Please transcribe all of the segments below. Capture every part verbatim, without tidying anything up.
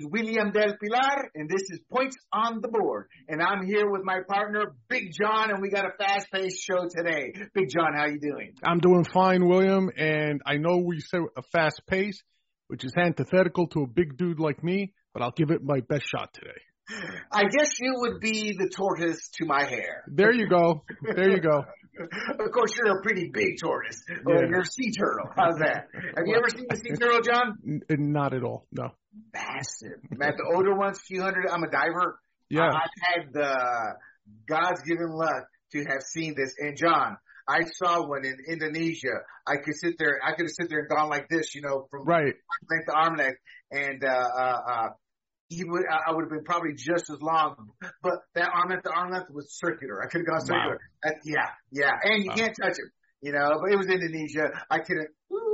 William Del Pilar, and this is Points on the Board. And I'm here with my partner, Big John, and we got a fast-paced show today. Big John, how you doing? I'm doing fine, William, and I know we say a fast pace, which is antithetical to a big dude like me, but I'll give it my best shot today. I guess you would be the tortoise to my hair. There you go. There you go. Of course, you're a pretty big tortoise. Yeah. Or you're a sea turtle. How's that? Have you ever seen a sea turtle, John? N- not at all, no. Massive. At the older ones, few hundred. I'm a diver. Yeah. I've had the God's given luck to have seen this. And, John, I saw one in Indonesia. I could sit there. I could have sit there and gone like this, you know, from right. arm length to arm length. And, uh, uh, uh, He would, I would have been probably just as long, but that arm length to arm length was circular. I could have gone circular. Wow. Uh, yeah, yeah, and you wow. can't touch it, you know. But it was Indonesia. I couldn't.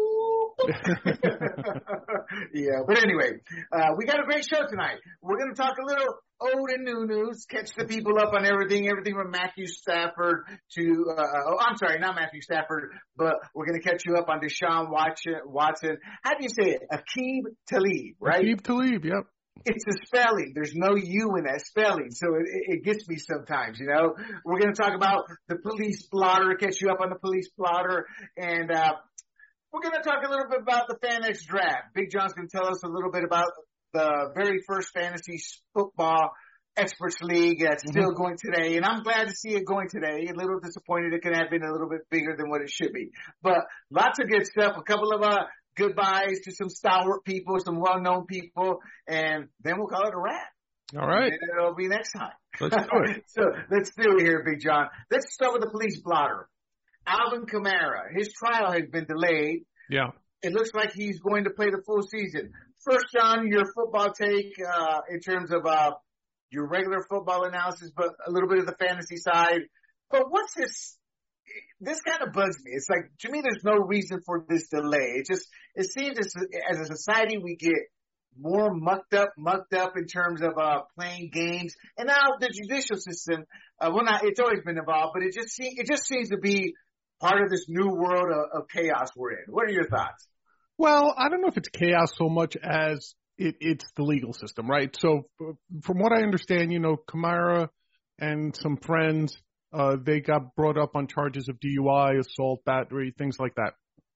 Yeah, but anyway, uh, we got a great show tonight. We're going to talk a little old and new news, catch the people up on everything, everything from Matthew Stafford to, uh, oh, I'm sorry, not Matthew Stafford, but we're going to catch you up on Deshaun Watson. How do you say it? Aqib Talib, right? Aqib Talib, yep. It's a spelling. There's no U in that spelling, so it, it gets me sometimes, you know. We're going to talk about the police blotter, catch you up on the police blotter, and uh, we're going to talk a little bit about the FanX draft. Big John's going to tell us a little bit about the very first fantasy football experts league that's mm-hmm. still going today, and I'm glad to see it going today. A little disappointed it could have been a little bit bigger than what it should be, but lots of good stuff. A couple of uh. goodbyes to some stalwart people, some well-known people, and then we'll call it a wrap. All right. And it'll be next time. Let's do it. So let's do it here, Big John. Let's start with the police blotter. Alvin Kamara, his trial has been delayed. Yeah. It looks like he's going to play the full season. First, John, your football take uh, in terms of uh, your regular football analysis, but a little bit of the fantasy side. But what's this? This kind of bugs me. It's like, to me, there's no reason for this delay. It just, it seems as, as a society we get more mucked up, mucked up in terms of uh, playing games. And now the judicial system, uh, well, not, it's always been involved, but it just seems, it just seems to be part of this new world of, of chaos we're in. What are your thoughts? Well, I don't know if it's chaos so much as it, it's the legal system, right? So from what I understand, you know, Kamara and some friends, Uh, they got brought up on charges of D U I, assault, battery, things like that.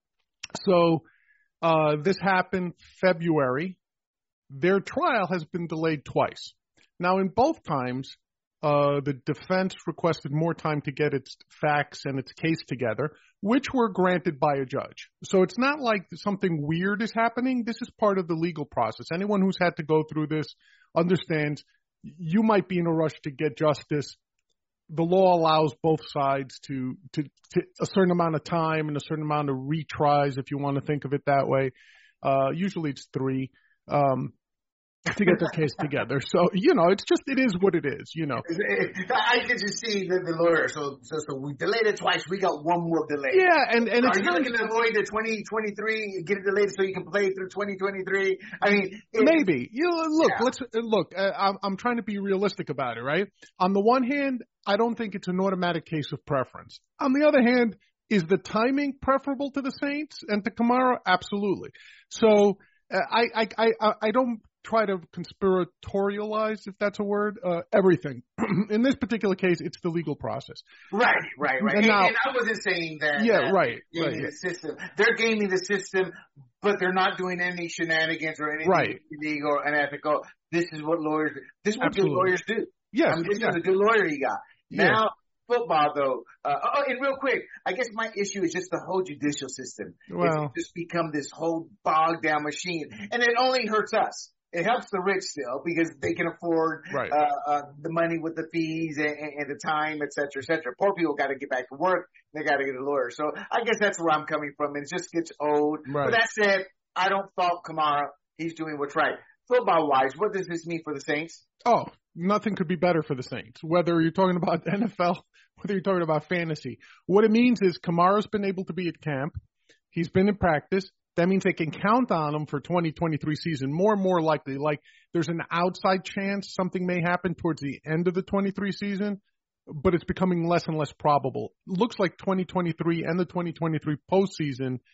So uh, this happened February. Their trial has been delayed twice. Now, in both times, uh, the defense requested more time to get its facts and its case together, which were granted by a judge. So it's not like something weird is happening. This is part of the legal process. Anyone who's had to go through this understands you might be in a rush to get justice. The law allows both sides to, to, to a certain amount of time and a certain amount of retries, if you want to think of it that way. Uh, usually it's three, um, to get their case together. So, you know, it's just, it is what it is, you know. I can just see the, the lawyer. So, so, so we delayed it twice. We got one more delay. Yeah. And, and Are it's you looking to avoid the twenty twenty-three, get it delayed so you can play through twenty twenty-three? I mean, it, maybe. You know, look, yeah. let's look, uh, I'm, I'm trying to be realistic about it, right? On the one hand, I don't think it's an automatic case of preference. On the other hand, is the timing preferable to the Saints and to Kamara? Absolutely. So uh, I, I, I, I don't try to conspiratorialize, if that's a word, uh, everything. In this particular case, it's the legal process. Right, right, right. And, and, now, and I wasn't saying that. Yeah, that right. Gaming right the system. They're gaming the system, but they're not doing any shenanigans or anything right. illegal or unethical. This is what lawyers do. This is what good lawyers do. Yes. I mean, this yeah. is a good lawyer you got. Yeah. Now, football, though. Uh, oh, and real quick, I guess my issue is just the whole judicial system. Well, it's just become this whole bogged down machine, and it only hurts us. It helps the rich still because they can afford right. uh, uh, the money with the fees and, and the time, et cetera, et cetera. Poor people got to get back to work. They got to get a lawyer. So I guess that's where I'm coming from. It just gets old. Right. But that said, I don't fault Kamara. He's doing what's right. Football-wise, what does this mean for the Saints? Oh, nothing could be better for the Saints, whether you're talking about N F L, whether you're talking about fantasy. What it means is Kamara's been able to be at camp. He's been in practice. That means they can count on him for twenty twenty-three season more and more likely. Like there's an outside chance something may happen towards the end of the twenty-three season, but it's becoming less and less probable. It looks like twenty twenty-three and the twenty twenty-three postseason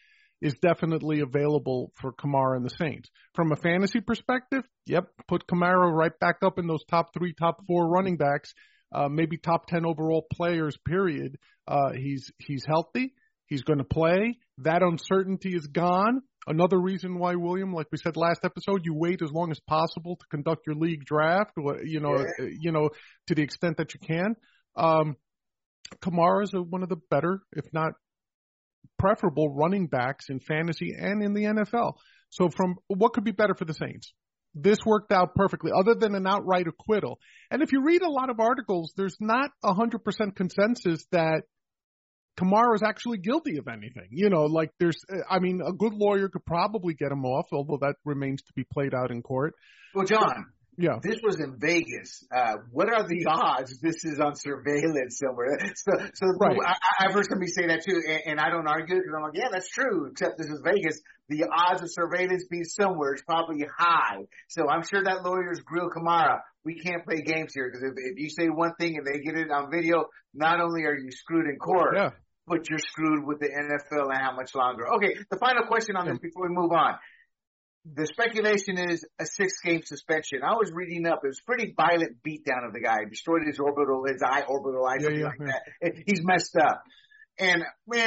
is definitely available for Kamara and the Saints. From a fantasy perspective, yep, put Kamara right back up in those top three, top four running backs, uh, maybe top ten overall players, period. Uh, he's he's healthy. He's going to play. That uncertainty is gone. Another reason why, William, like we said last episode, you wait as long as possible to conduct your league draft, you know, yeah. you know, to the extent that you can. Um, Kamara is one of the better, if not preferable, running backs in fantasy and in the N F L. So from what could be better for the Saints? This worked out perfectly, other than an outright acquittal. And if you read a lot of articles, there's not one hundred percent consensus that Kamara is actually guilty of anything. You know, like there's, I mean, a good lawyer could probably get him off, although that remains to be played out in court. Well, John, yeah, this was in Vegas. Uh, what are the odds this is on surveillance somewhere? So, so right. I, I've heard somebody say that too, and, and I don't argue because I'm like, yeah, that's true, except this is Vegas. The odds of surveillance being somewhere is probably high. So I'm sure that lawyers grill Kamara. We can't play games here because if, if you say one thing and they get it on video, not only are you screwed in court, yeah. but you're screwed with the N F L and how much longer. Okay, the final question on this before we move on. The speculation is a six-game suspension. I was reading up. It was a pretty violent beatdown of the guy. Destroyed his orbital, his eye, orbital eye, something yeah, yeah, like yeah. that. It, he's messed up. And, man,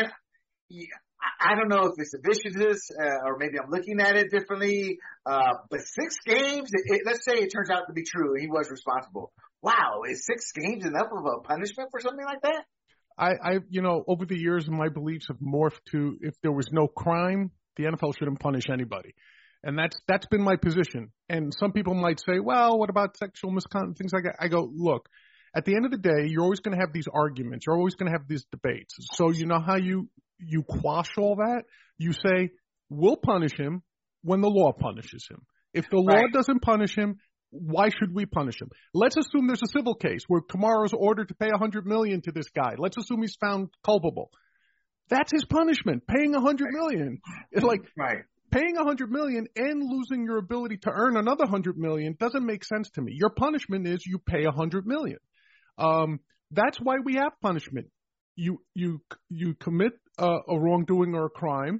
I don't know if it's a viciousness uh, or maybe I'm looking at it differently. Uh, but six games, it, it, let's say it turns out to be true and he was responsible. Wow, is six games enough of a punishment for something like that? I, I, you know, over the years, my beliefs have morphed to if there was no crime, the N F L shouldn't punish anybody. And that's that's been my position. And some people might say, well, what about sexual misconduct, things like that? I go, look, at the end of the day, you're always going to have these arguments. You're always going to have these debates. So you know how you, you quash all that? You say, we'll punish him when the law punishes him. If the law right. doesn't punish him, why should we punish him? Let's assume there's a civil case where Kamara is ordered to pay one hundred million dollars to this guy. Let's assume he's found culpable. That's his punishment, paying one hundred million dollars. It's like right. paying one hundred million dollars and losing your ability to earn another one hundred million dollars doesn't make sense to me. Your punishment is you pay one hundred million dollars. Um, that's why we have punishment. You you you commit a, a wrongdoing or a crime.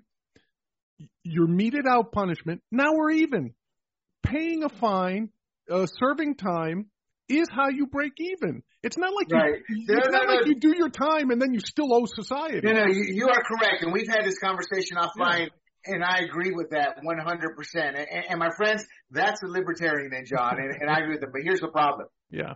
You're meted out punishment. Now we're even. Paying a fine, uh, serving time is how you break even. It's not like right. you, no, it's no, not no, like no. you do your time and then you still owe society. No, no, you, you are correct, and we've had this conversation offline. Yeah. And I agree with that one hundred percent. And, and my friends, that's a libertarian then, John, and, and I agree with them. But here's the problem. Yeah.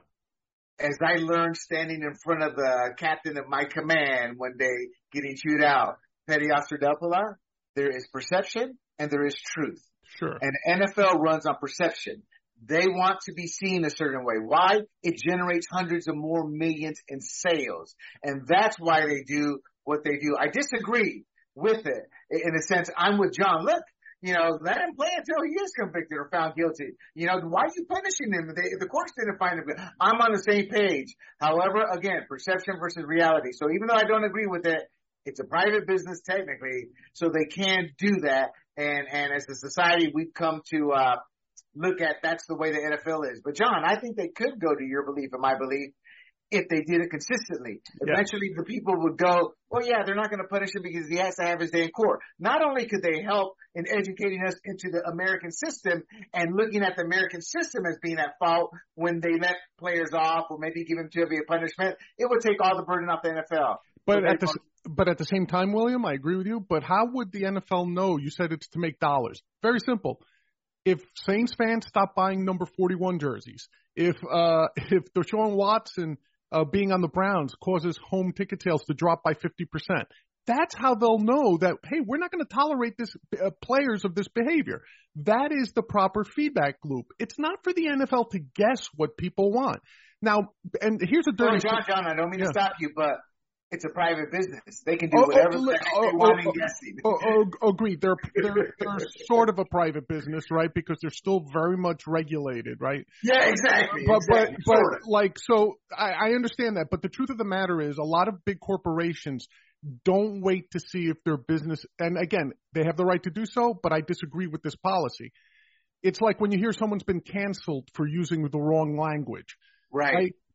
As I learned standing in front of the captain of my command one day getting chewed out, Petty Officer Delpila, there is perception and there is truth. Sure. And N F L runs on perception. They want to be seen a certain way. Why? It generates hundreds of more millions in sales. And that's why they do what they do. I disagree with it. In a sense, I'm with John. Look, you know, let him play until he is convicted or found guilty. You know, why are you punishing him? They, the courts didn't find him good. I'm on the same page. However, again, perception versus reality. So even though I don't agree with it, it's a private business technically, so they can do that. And, and as a society, we've come to, uh, look at that's the way the N F L is. But John, I think they could go to your belief and my belief if they did it consistently. Yeah. Eventually the people would go, well, yeah, they're not going to punish him because he has to have his day in court. Not only could they help in educating us into the American system and looking at the American system as being at fault when they let players off or maybe give them too heavy a punishment, it would take all the burden off the N F L. But at the but at the same time, William, I agree with you. But how would the N F L know? You said it's to make dollars. Very simple. If Saints fans stop buying number forty-one jerseys, if uh, if Deshaun Watson uh, being on the Browns causes home ticket sales to drop by fifty percent, that's how they'll know that, hey, we're not going to tolerate this uh, players of this behavior. That is the proper feedback loop. It's not for the N F L to guess what people want. Now, and here's a dirty. Oh, John, John, I don't mean yeah. to stop you, but it's a private business. They can do oh, whatever oh, they oh, want oh, in guessing. Oh, oh, agreed. They're, they're, they're sort of a private business, right? Because they're still very much regulated, right? Yeah, exactly. But, exactly. but, sort but like, so I, I understand that. But the truth of the matter is a lot of big corporations don't wait to see if their business, and again, they have the right to do so, but I disagree with this policy. It's like when you hear someone's been canceled for using the wrong language. Right. right?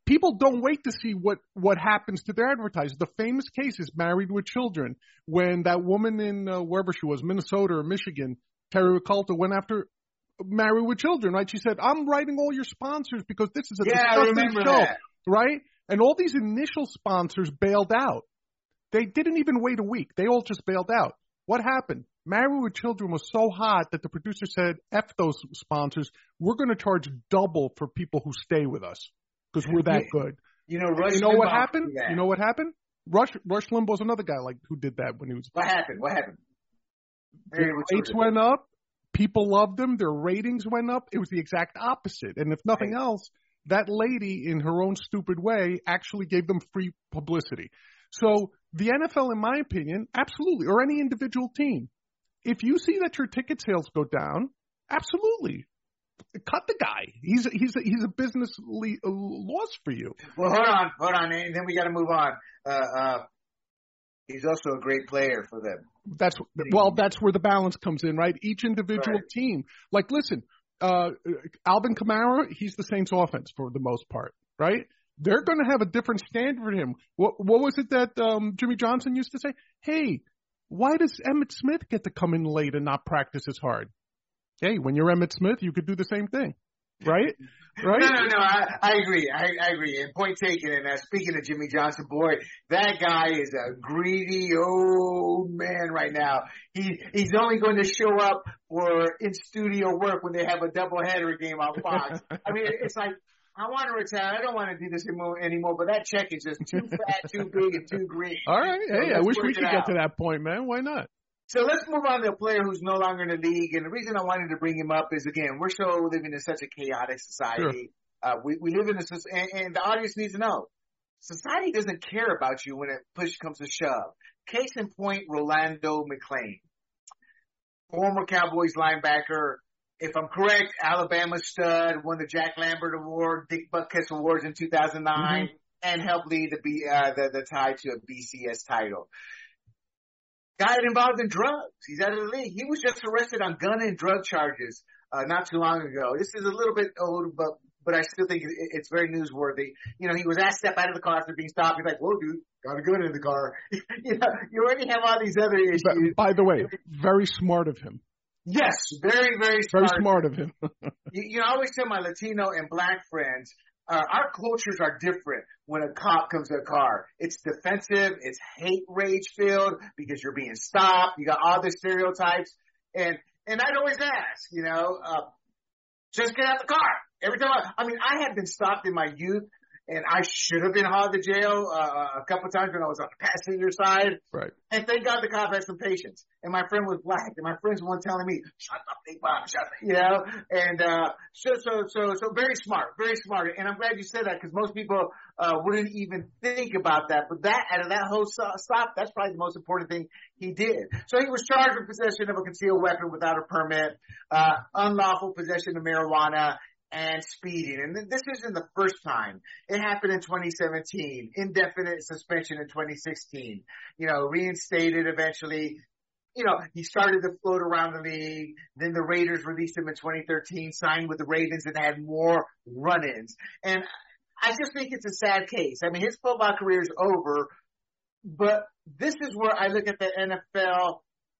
people don't wait to see what, what happens to their advertisers. The famous case is Married with Children, when that woman in uh, wherever she was, Minnesota or Michigan, Terry Ricolta, went after Married with Children, right? She said, I'm writing all your sponsors because this is a yeah, disgusting show, that. right? And all these initial sponsors bailed out. They didn't even wait a week. They all just bailed out. What happened? Married with Children was so hot that the producer said, F those sponsors. We're going to charge double for people who stay with us because we're that good. You know, Rush you know Limbaugh what happened? did that. You know what happened? Rush Rush Limbaugh's another guy like who did that when he was. What happened? What happened? Their rates went up. People loved them. Their ratings went up. It was the exact opposite. And if nothing right. else, that lady, in her own stupid way, actually gave them free publicity. So the N F L, in my opinion, absolutely, or any individual team, if you see that your ticket sales go down, absolutely, cut the guy. He's a, he's a, he's a business le- a loss for you. Well, hold on, hold on, and then we got to move on. Uh, uh, he's also a great player for them. That's well, that's where the balance comes in, right? Each individual right. team, like, listen, uh, Alvin Kamara, he's the Saints' offense for the most part, right? They're going to have a different standard for him. What what was it that um, Jimmy Johnson used to say? Hey, why does Emmitt Smith get to come in late and not practice as hard? Hey, when you're Emmitt Smith, you could do the same thing, right? Right? No, no, no. I, I agree. I, I agree. And point taken. And uh, speaking of Jimmy Johnson, boy, that guy is a greedy old man right now. He he's only going to show up for in studio work when they have a doubleheader game on Fox. I mean, it's like, I want to retire. I don't want to do this anymore, but that check is just too fat, too big, and too green. All right. Hey, so I wish we could get out. to that point, man. Why not? So let's move on to a player who's no longer in the league. And the reason I wanted to bring him up is, again, we're so living in such a chaotic society. Sure. Uh, we, we live in a and, and the audience needs to know, society doesn't care about you when it push comes to shove. Case in point, Rolando McClain, former Cowboys linebacker. If I'm correct, Alabama stud, won the Jack Lambert Award, Dick Butkus Awards in two thousand nine, mm-hmm. and helped lead the, B, uh, the the tie to a B C S title. Got involved in drugs. He's out of the league. He was just arrested on gun and drug charges uh, not too long ago. This is a little bit old, but but I still think it's very newsworthy. You know, he was asked to step out of the car after being stopped. He's like, "Whoa, dude, got a gun in the car." You know, you already have all these other issues. By the way, very smart of him. Yes, very, very smart. Very smart of him. you, you know, I always tell my Latino and Black friends, uh, our cultures are different when a cop comes to a car. It's defensive, it's hate rage filled because you're being stopped. You got all the stereotypes. And, and I'd always ask, you know, uh, just get out the car. Every time I, I mean, I had been stopped in my youth. And I should have been hauled to jail uh, a couple of times when I was on the passenger side. Right. And thank God the cop had some patience. And my friend was black, and my friends weren't telling me, "Shut up, big Bob, shut up," you know. And uh, so, so, so, so, very smart, very smart. And I'm glad you said that because most people uh, wouldn't even think about that. But that, out of that whole stop, that's probably the most important thing he did. So he was charged with possession of a concealed weapon without a permit, uh, unlawful possession of marijuana, and speeding. And this isn't the first time. It happened in twenty seventeen, indefinite suspension in twenty sixteen, you know, reinstated eventually. You know, he started to float around the league. Then the Raiders released him in twenty thirteen, signed with the Ravens and had more run-ins. And I just think it's a sad case. I mean, his football career is over, but this is where I look at the N F L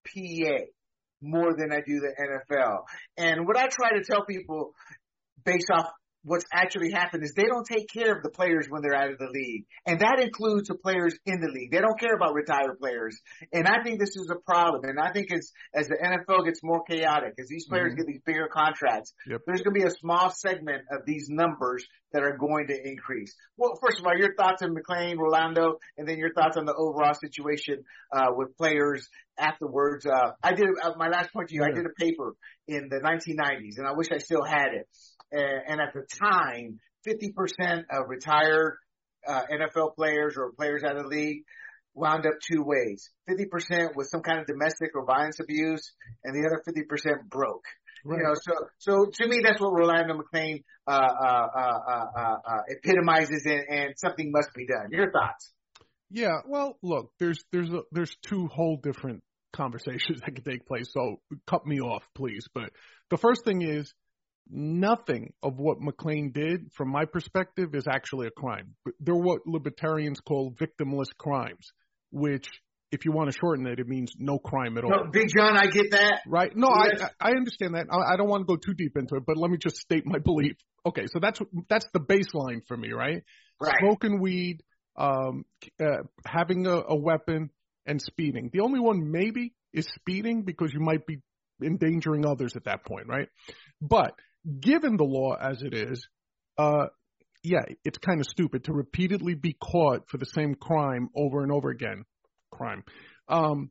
P A more than I do the N F L. And what I try to tell people based off what's actually happened is they don't take care of the players when they're out of the league. And that includes the players in the league. They don't care about retired players. And I think this is a problem. And I think as, as the N F L gets more chaotic, as these players mm-hmm. get these bigger contracts, yep. there's going to be a small segment of these numbers that are going to increase. Well, first of all, your thoughts on McClain, Rolando, and then your thoughts on the overall situation uh, with players afterwards. Uh, I did, uh, my last point to you, yeah. I did a paper in the nineteen nineties, and I wish I still had it. And at the time, fifty percent of retired uh, N F L players or players out of the league wound up two ways. fifty percent was some kind of domestic or violence abuse, and the other fifty percent broke. Right. You know, so so to me, that's what Rolando McClain uh, uh, uh, uh, uh, epitomizes, and, and something must be done. Your thoughts? Yeah. Well, look, there's there's a, there's two whole different conversations that could take place. So cut me off, please. But the first thing is, Nothing of what McClain did, from my perspective, is actually a crime. They're what libertarians call victimless crimes, which, if you want to shorten it, it means no crime at all. No, Big John, I get that. Right? No, I, I understand that. I don't want to go too deep into it, but let me just state my belief. Okay, so that's that's the baseline for me, right? Right. Smoking weed, um, uh, having a, a weapon, and speeding. The only one maybe is speeding because you might be endangering others at that point, right? But given the law as it is, uh, yeah, it's kind of stupid to repeatedly be caught for the same crime over and over again. Crime. Um,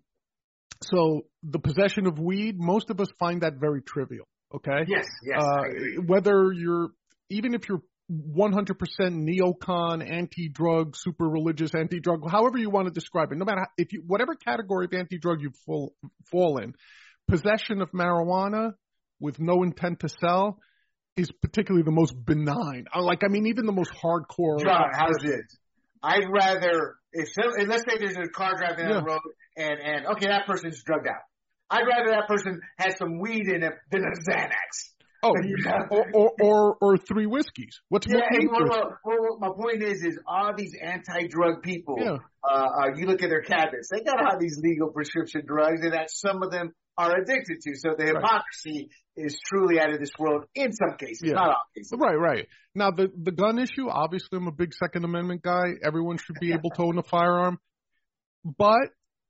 so the possession of weed, most of us find that very trivial. Okay. Yes. Yes. Uh, I agree. Whether you're, even if you're one hundred percent neocon, anti-drug, super religious, anti-drug, however you want to describe it, no matter how, if you, whatever category of anti-drug you fall, fall in, possession of marijuana with no intent to sell is particularly the most benign. Like, I mean, even the most hardcore. John, how's this? I'd rather, if so, and let's say there's a car driving down Yeah. the road and, and, okay, that person's drugged out. I'd rather that person has some weed in it than a Xanax. Oh, Yeah. or, or, or, or three whiskeys. What's Yeah, more and well, dangerous? well, well, my point is, is all these anti-drug people, Yeah. uh, uh, you look at their cabinets, they got all these legal prescription drugs and that some of them are addicted to. So the Right. hypocrisy is truly out of this world in some cases, Yeah. not all cases. Right, right. Now, the, the gun issue, obviously I'm a big Second Amendment guy. Everyone should be able to own a firearm. But,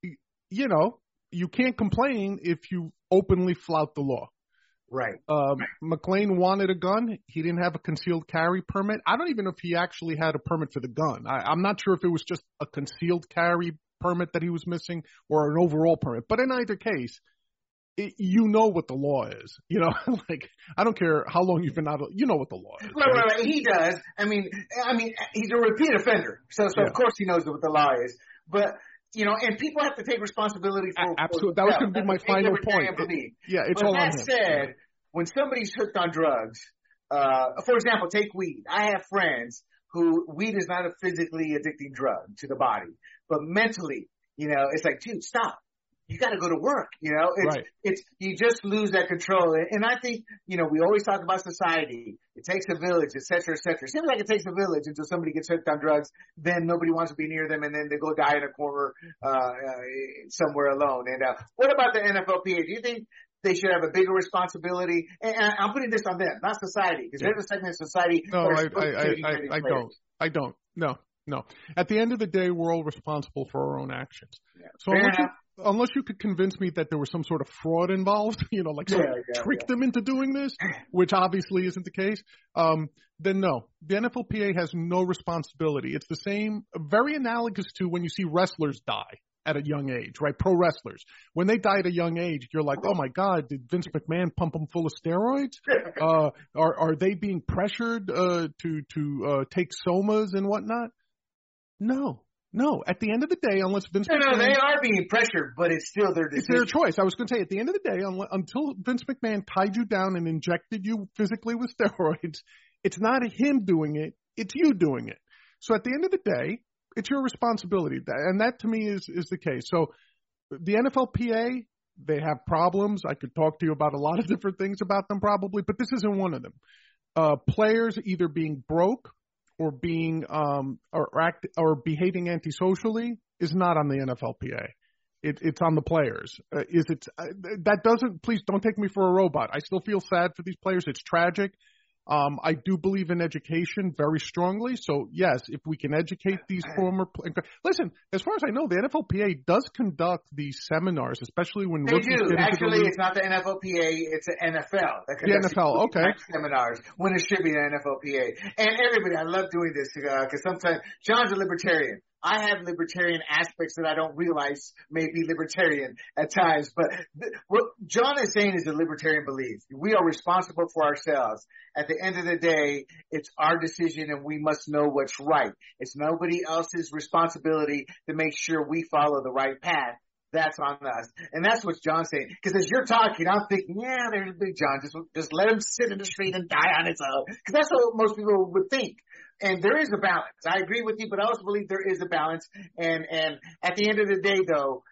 you know, you can't complain if you openly flout the law. Right. Um, McClain wanted a gun. He didn't have a concealed carry permit. I don't even know if he actually had a permit for the gun. I, I'm not sure if it was just a concealed carry permit that he was missing or an overall permit. But in either case, it, you know what the law is. You know, like, I don't care how long you've been out of, you know what the law is. Right, right, right. He does. I mean, I mean, he's a repeat offender. So, so Yeah. of course he knows what the law is. But, you know, and people have to take responsibility for, A- absolutely. That was going to be my final point. It, Yeah, it's but all on that him. said, when somebody's hooked on drugs, uh, for example, take weed. I have friends who weed is not a physically addicting drug to the body, but mentally, you know, it's like, dude, stop. You got to go to work. You know, it's, Right. it's, you just lose that control. And, and I think, you know, we always talk about society. It takes a village, et cetera, et cetera. It seems like it takes a village until somebody gets hooked on drugs. Then nobody wants to be near them. And then they go die in a corner, uh, uh somewhere alone. And, uh, what about the N F L P A? Do you think they should have a bigger responsibility? And, and I'm putting this on them, not society, because Yeah. there's a segment of society. No, that are I, supposed to I, take care I, of these I, I players. don't. I don't. No, no. At the end of the day, we're all responsible for our own actions. Yeah. So Fair unless you, enough. unless you could convince me that there was some sort of fraud involved, you know, like Yeah, someone yeah, tricked them into doing this, which obviously isn't the case, um, then no. The N F L P A has no responsibility. It's the same, very analogous to when you see wrestlers die at a young age, right? Pro wrestlers. When they die at a young age, you're like, oh my God, did Vince McMahon pump them full of steroids? Uh, are, are they being pressured, uh, to, to, uh, take somas and whatnot? No, no. At the end of the day, unless Vince No, McMahon. no, they are being pressured, but it's still their It's decision. their choice. I was going to say, at the end of the day, unle- until Vince McMahon tied you down and injected you physically with steroids, it's not him doing it, it's you doing it. So at the end of the day, it's your responsibility. And that to me is, is the case. So the N F L P A, they have problems. I could talk to you about a lot of different things about them probably, but this isn't one of them. Uh, players either being broke or being, um, or act, or behaving antisocially is not on the N F L P A. It, it's on the players. Uh, is it, uh, that doesn't, please don't take me for a robot. I still feel sad for these players. It's tragic. Um, I do believe in education very strongly. So yes, if we can educate these former, listen, as far as I know, the N F L P A does conduct these seminars, especially when They rookies do. get into the Actually, league. it's not the N F L P A, it's the N F L. That The N F L, conducts okay. seminars when it should be the N F L P A. And everybody, I love doing this because uh, sometimes John's a libertarian. I have libertarian aspects that I don't realize may be libertarian at times. But th- what John is saying is a libertarian belief. We are responsible for ourselves. At the end of the day, it's our decision and we must know what's right. It's nobody else's responsibility to make sure we follow the right path. That's on us. And that's what John's saying. Because as you're talking, I'm thinking, yeah, there's Big John. Just, just let him sit in the street and die on his own. Because that's what most people would think. And there is a balance. I agree with you, but I also believe there is a balance. And, and at the end of the day, though,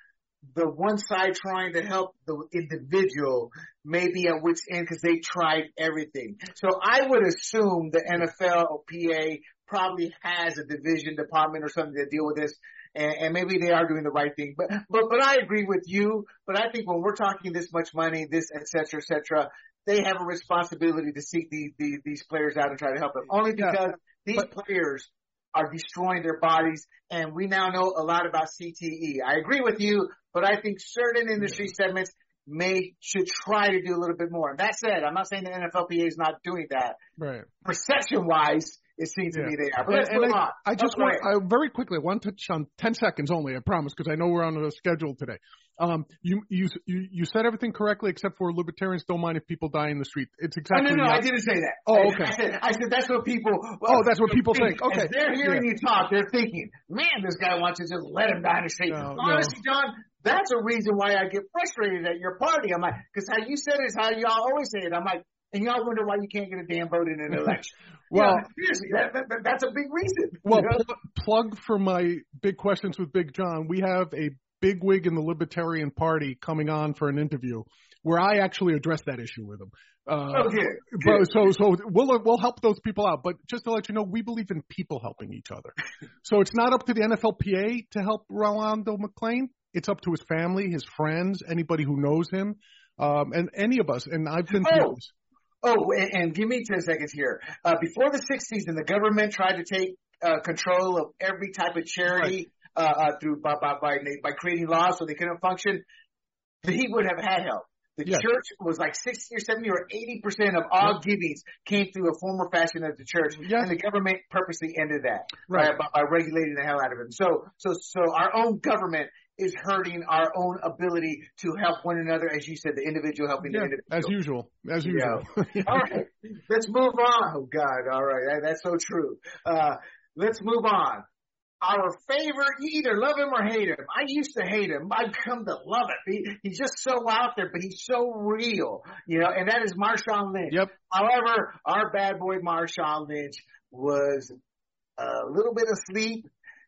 the one side trying to help the individual may be at wit's end because they tried everything. So I would assume the N F L or P A probably has a division department or something to deal with this. And, and maybe they are doing the right thing, but, but, but I agree with you. But I think when we're talking this much money, this, et cetera, et cetera, they have a responsibility to seek these, these, these players out and try to help them. Only because yeah, these but, players are destroying their bodies. And we now know a lot about C T E. I agree with you, but I think certain industry yeah. segments may, should try to do a little bit more. And that said, I'm not saying the N F L P A is not doing that. Right. Perception wise, it seems yeah. to me they are. But let's and, move and on. I, I just okay. want, I, very quickly, I want to touch on ten seconds only, I promise, because I know we're on a schedule today. Um, you, you, you, you said everything correctly except for libertarians don't mind if people die in the street. It's exactly. Oh, no, no, not, I didn't say that. Oh, okay. I said, I said that's what people. Well, oh, that's what people think. think. Okay. As they're hearing yeah. you talk, they're thinking, man, this guy wants to just let him die in the street. No, Honestly, no. John, that's a reason why I get frustrated at your party. I'm like, because how you said it is how y'all always say it. I'm like, and y'all wonder why you can't get a damn vote in an election. Well, you know, seriously, that, that, that's a big reason. Well, you know? pl- plug for my Big Questions with Big John. We have a big wig in the Libertarian Party coming on for an interview where I actually address that issue with him. Uh, okay. But, so, so we'll, we'll help those people out. But just to let you know, we believe in people helping each other. So it's not up to the N F L P A to help Rolando McClain. It's up to his family, his friends, anybody who knows him, um, and any of us. And I've been through oh. this. Oh, and, and give me ten seconds here. Uh, before the sixties, and the government tried to take uh, control of every type of charity right. uh, uh, through by, by by by creating laws so they couldn't function, he would have had help. The yes. church was like sixty or seventy or eighty percent of all yes. givings came through a former fashion of the church, yes. and the government purposely ended that right. by, by regulating the hell out of it. So, so, so our own government is hurting our own ability to help one another, as you said, the individual helping yeah, the individual. As usual, as usual. Yeah. All right, let's move on. Oh God, all right, that, that's so true. Uh, let's move on. Our favorite, you either love him or hate him. I used to hate him. I've come to love it. He, he's just so out there, but he's so real, you know, and that is Marshawn Lynch. Yep. However, our bad boy Marshawn Lynch was a little bit asleep,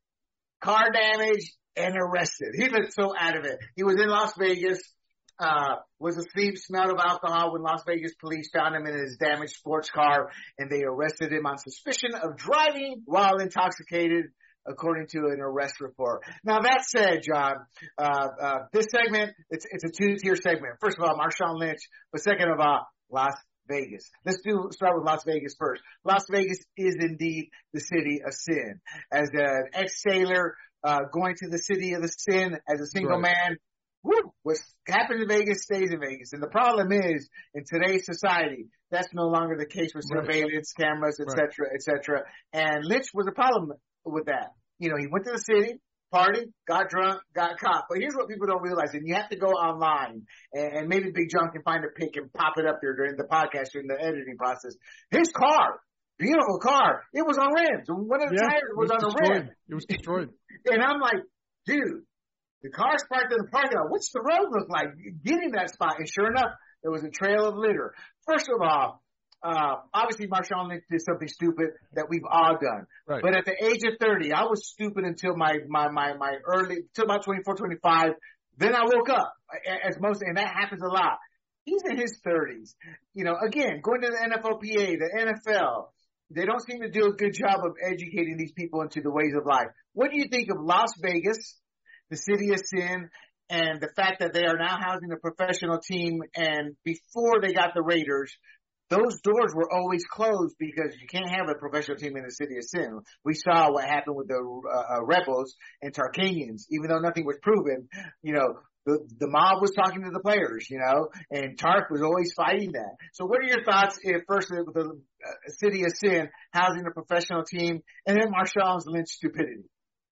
car damage, and arrested. He looked so out of it. He was in Las Vegas, uh, was asleep, smelled of alcohol when Las Vegas police found him in his damaged sports car, and they arrested him on suspicion of driving while intoxicated, according to an arrest report. Now, that said, John, uh, uh, this segment, it's, it's a two-tier segment. First of all, Marshawn Lynch, but second of all, Las Vegas. Let's do start with Las Vegas first. Las Vegas is indeed the city of sin. As an ex-sailor, uh, going to the city of the sin as a single right. man, woo, what's happened in Vegas stays in Vegas. And the problem is, in today's society, that's no longer the case with surveillance right. cameras, et cetera, right. et cetera. And Lynch was a problem with that. You know, he went to the city, partied, got drunk, got caught. But here's what people don't realize, and you have to go online, and, and maybe Big John can find a pic and pop it up there during the podcast, during the editing process. His car, beautiful car, it was on rims. One of the yeah, tires was, was on destroyed. a rim. It was destroyed. And I'm like, dude, the car's parked in the parking lot. What's the road look like? Getting that spot. And sure enough, there was a trail of litter. First of all, Uh, obviously Marshawn Lynch did something stupid that we've all done. Right. But at the age of thirty, I was stupid until my, my, my, my early, until about twenty-four, twenty-five. Then I woke up, as most, and that happens a lot. He's in his thirties. You know, again, going to the N F L P A, the N F L, they don't seem to do a good job of educating these people into the ways of life. What do you think of Las Vegas, the city of sin, and the fact that they are now housing a professional team, and before they got the Raiders, those doors were always closed because you can't have a professional team in the city of sin. We saw what happened with the uh, uh, Rebels and Tarkanians. Even though nothing was proven, you know, the, the mob was talking to the players, you know, and Tark was always fighting that. So what are your thoughts if first the, the uh, city of sin housing a professional team, and then Marshawn Lynch stupidity?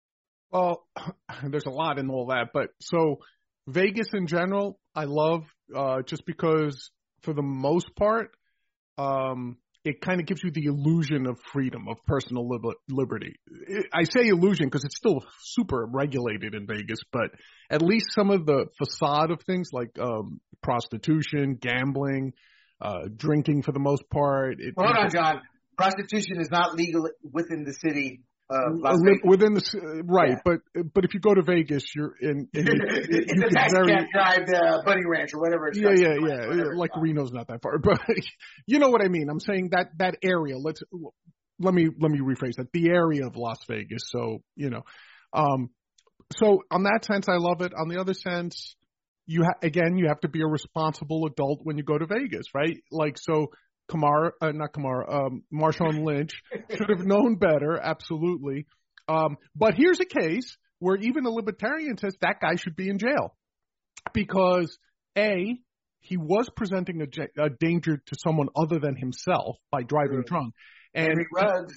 Well, there's a lot in all that, but so Vegas in general, I love, uh, just because for the most part, Um, it kind of gives you the illusion of freedom, of personal liber- liberty. I say illusion because it's still super regulated in Vegas, but at least some of the facade of things like um, prostitution, gambling, uh, drinking for the most part. It, Hold on, John. Prostitution is not legal within the city of Las Vegas. Within the right, yeah. but but if you go to Vegas, you're in. in it, it's you a taxi very, cab drive to Bunny Ranch or whatever. It's yeah, yeah, yeah. Whatever like Reno's not that far, but you know what I mean. I'm saying that that area. Let's let me let me rephrase that. The area of Las Vegas. So you know, um, so on that sense, I love it. On the other sense, you ha- again, you have to be a responsible adult when you go to Vegas, right? Like so. Kamara, uh, not Kamara, um, Marshawn Lynch should have known better, absolutely. Um, but here's a case where even a libertarian says that guy should be in jail because, A, he was presenting a, a danger to someone other than himself by driving True. drunk. And drugs.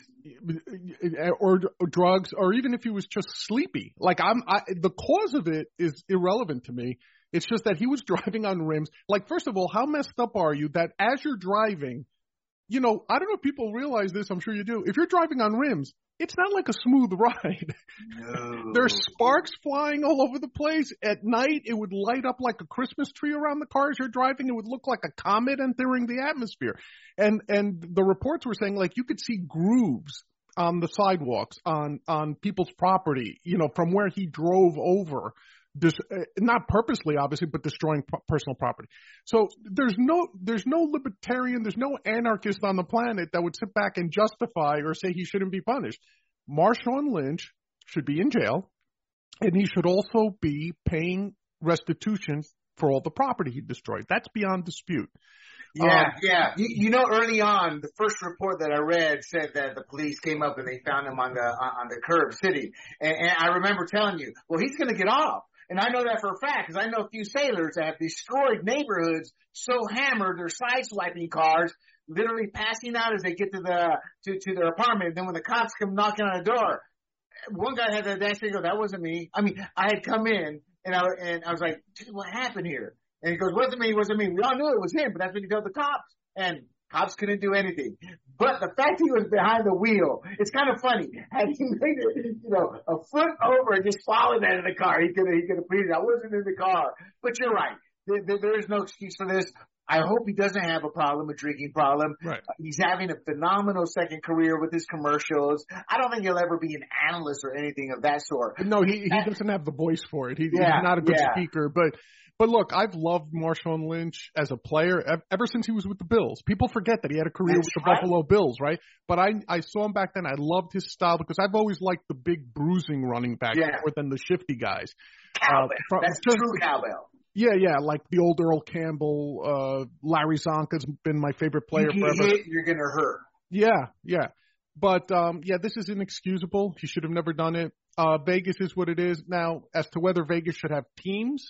Or, or drugs, or even if he was just sleepy. Like, I'm, I, the cause of it is irrelevant to me. It's just that he was driving on rims. Like, first of all, how messed up are you that as you're driving, you know, I don't know if people realize this. I'm sure you do. If you're driving on rims, it's not like a smooth ride. No. There's sparks flying all over the place. At night, it would light up like a Christmas tree around the cars you're driving. It would look like a comet entering the atmosphere. And and the reports were saying, like, you could see grooves on the sidewalks, on, on people's property, you know, from where he drove over. Dis, uh, not purposely, obviously, but destroying p- personal property. So there's no there's no libertarian, there's no anarchist on the planet that would sit back and justify or say he shouldn't be punished. Marshawn Lynch should be in jail, and he should also be paying restitution for all the property he destroyed. That's beyond dispute. Yeah, um, yeah. You, you know, early on, the first report that I read said that the police came up and they found him on the on the curb sitting, and, and I remember telling you, well, he's going to get off. And I know that for a fact because I know a few sailors that have destroyed neighborhoods so hammered they're sideswiping cars, literally passing out as they get to the to, to their apartment. And then when the cops come knocking on the door, one guy had the audacity to go, "That wasn't me." I mean, I had come in and I and I was like, "Dude, what happened here?" And he goes, "Wasn't me, wasn't me." We all knew it was him, but that's what he told the cops. And cops couldn't do anything. But the fact he was behind the wheel, it's kind of funny. Had he made it, you know, a foot over and just fallen out of the car, he could have, he could have pleaded, "I wasn't in the car." But you're right. There, there, there is no excuse for this. I hope he doesn't have a problem, a drinking problem. Right. Uh, he's having a phenomenal second career with his commercials. I don't think he'll ever be an analyst or anything of that sort. No, he, he doesn't have the voice for it. He, yeah, he's not a good yeah. speaker, but But look, I've loved Marshawn Lynch as a player ever since he was with the Bills. People forget that he had a career That's with the right. Buffalo Bills, right? But I I saw him back then. I loved his style because I've always liked the big bruising running back yeah. more than the shifty guys. Cowbell. Uh, from, That's just, true cowbell. Yeah, yeah, like the old Earl Campbell, uh, Larry Zonka's been my favorite player you forever. Hit, you're going to hurt. Yeah, yeah. But, um, yeah, this is inexcusable. He should have never done it. Uh, Vegas is what it is. Now, as to whether Vegas should have teams,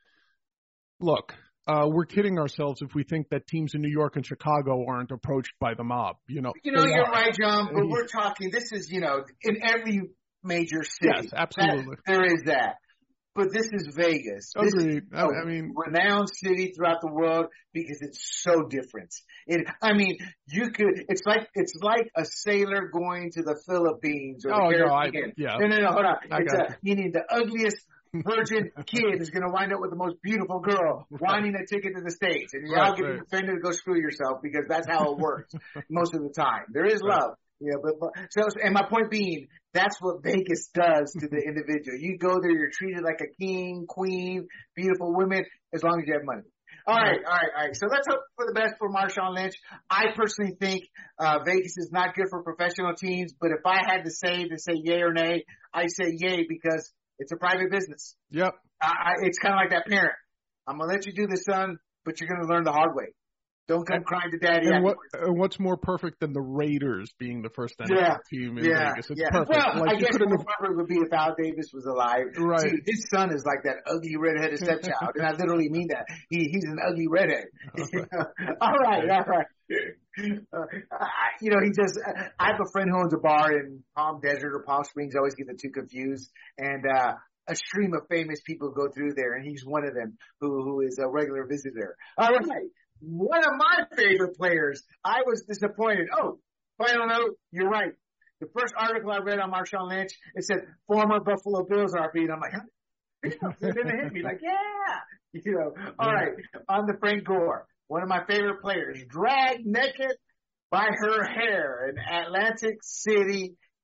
look, uh, we're kidding ourselves if we think that teams in New York and Chicago aren't approached by the mob. You know, you know, you're are. right, John, but we're talking, this is, you know, in every major city. Yes, absolutely. That, there is that. But this is Vegas. Agreed. This is I mean, renowned city throughout the world because it's so different. It, I mean, you could. It's like it's like a sailor going to the Philippines or the oh, Caribbean. No, I, yeah. no, no, no, hold on. I it's a, meaning the ugliest virgin kid is going to wind up with the most beautiful girl wanting a ticket to the States, and you're right, all getting right. offended to go screw yourself because that's how it works most of the time. There is right. love. Yeah, but, but so, and my point being, that's what Vegas does to the individual. You go there, you're treated like a king, queen, beautiful women, as long as you have money. All right, all right, all right. So let's hope for the best for Marshawn Lynch. I personally think uh, Vegas is not good for professional teams, but if I had to say to say yay or nay, I say yay because it's a private business. Yep. I, I, it's kind of like that parent. I'm gonna let you do this, son, but you're gonna learn the hard way. Don't come and, crying to daddy. And, what, and what's more perfect than the Raiders being the first N F L yeah, team in yeah, Vegas? It's yeah. perfect. Well, like, I guess more perfect would be if Al Davis was alive. Right. See, his son is like that ugly redheaded stepchild, and I literally mean that. He he's an ugly redhead. all right, all right. Uh, I, you know, he just. I have a friend who owns a bar in Palm Desert or Palm Springs. I always get the two confused, and. uh a stream of famous people go through there, and he's one of them who who is a regular visitor. All right. One of my favorite players. I was disappointed. Oh, final note, you're right. The first article I read on Marshawn Lynch, it said former Buffalo Bills R P, and I'm like, huh? It didn't hit me. Like, yeah. You know, all right. On the Frank Gore, one of my favorite players, dragged naked by her hair in Atlantic City,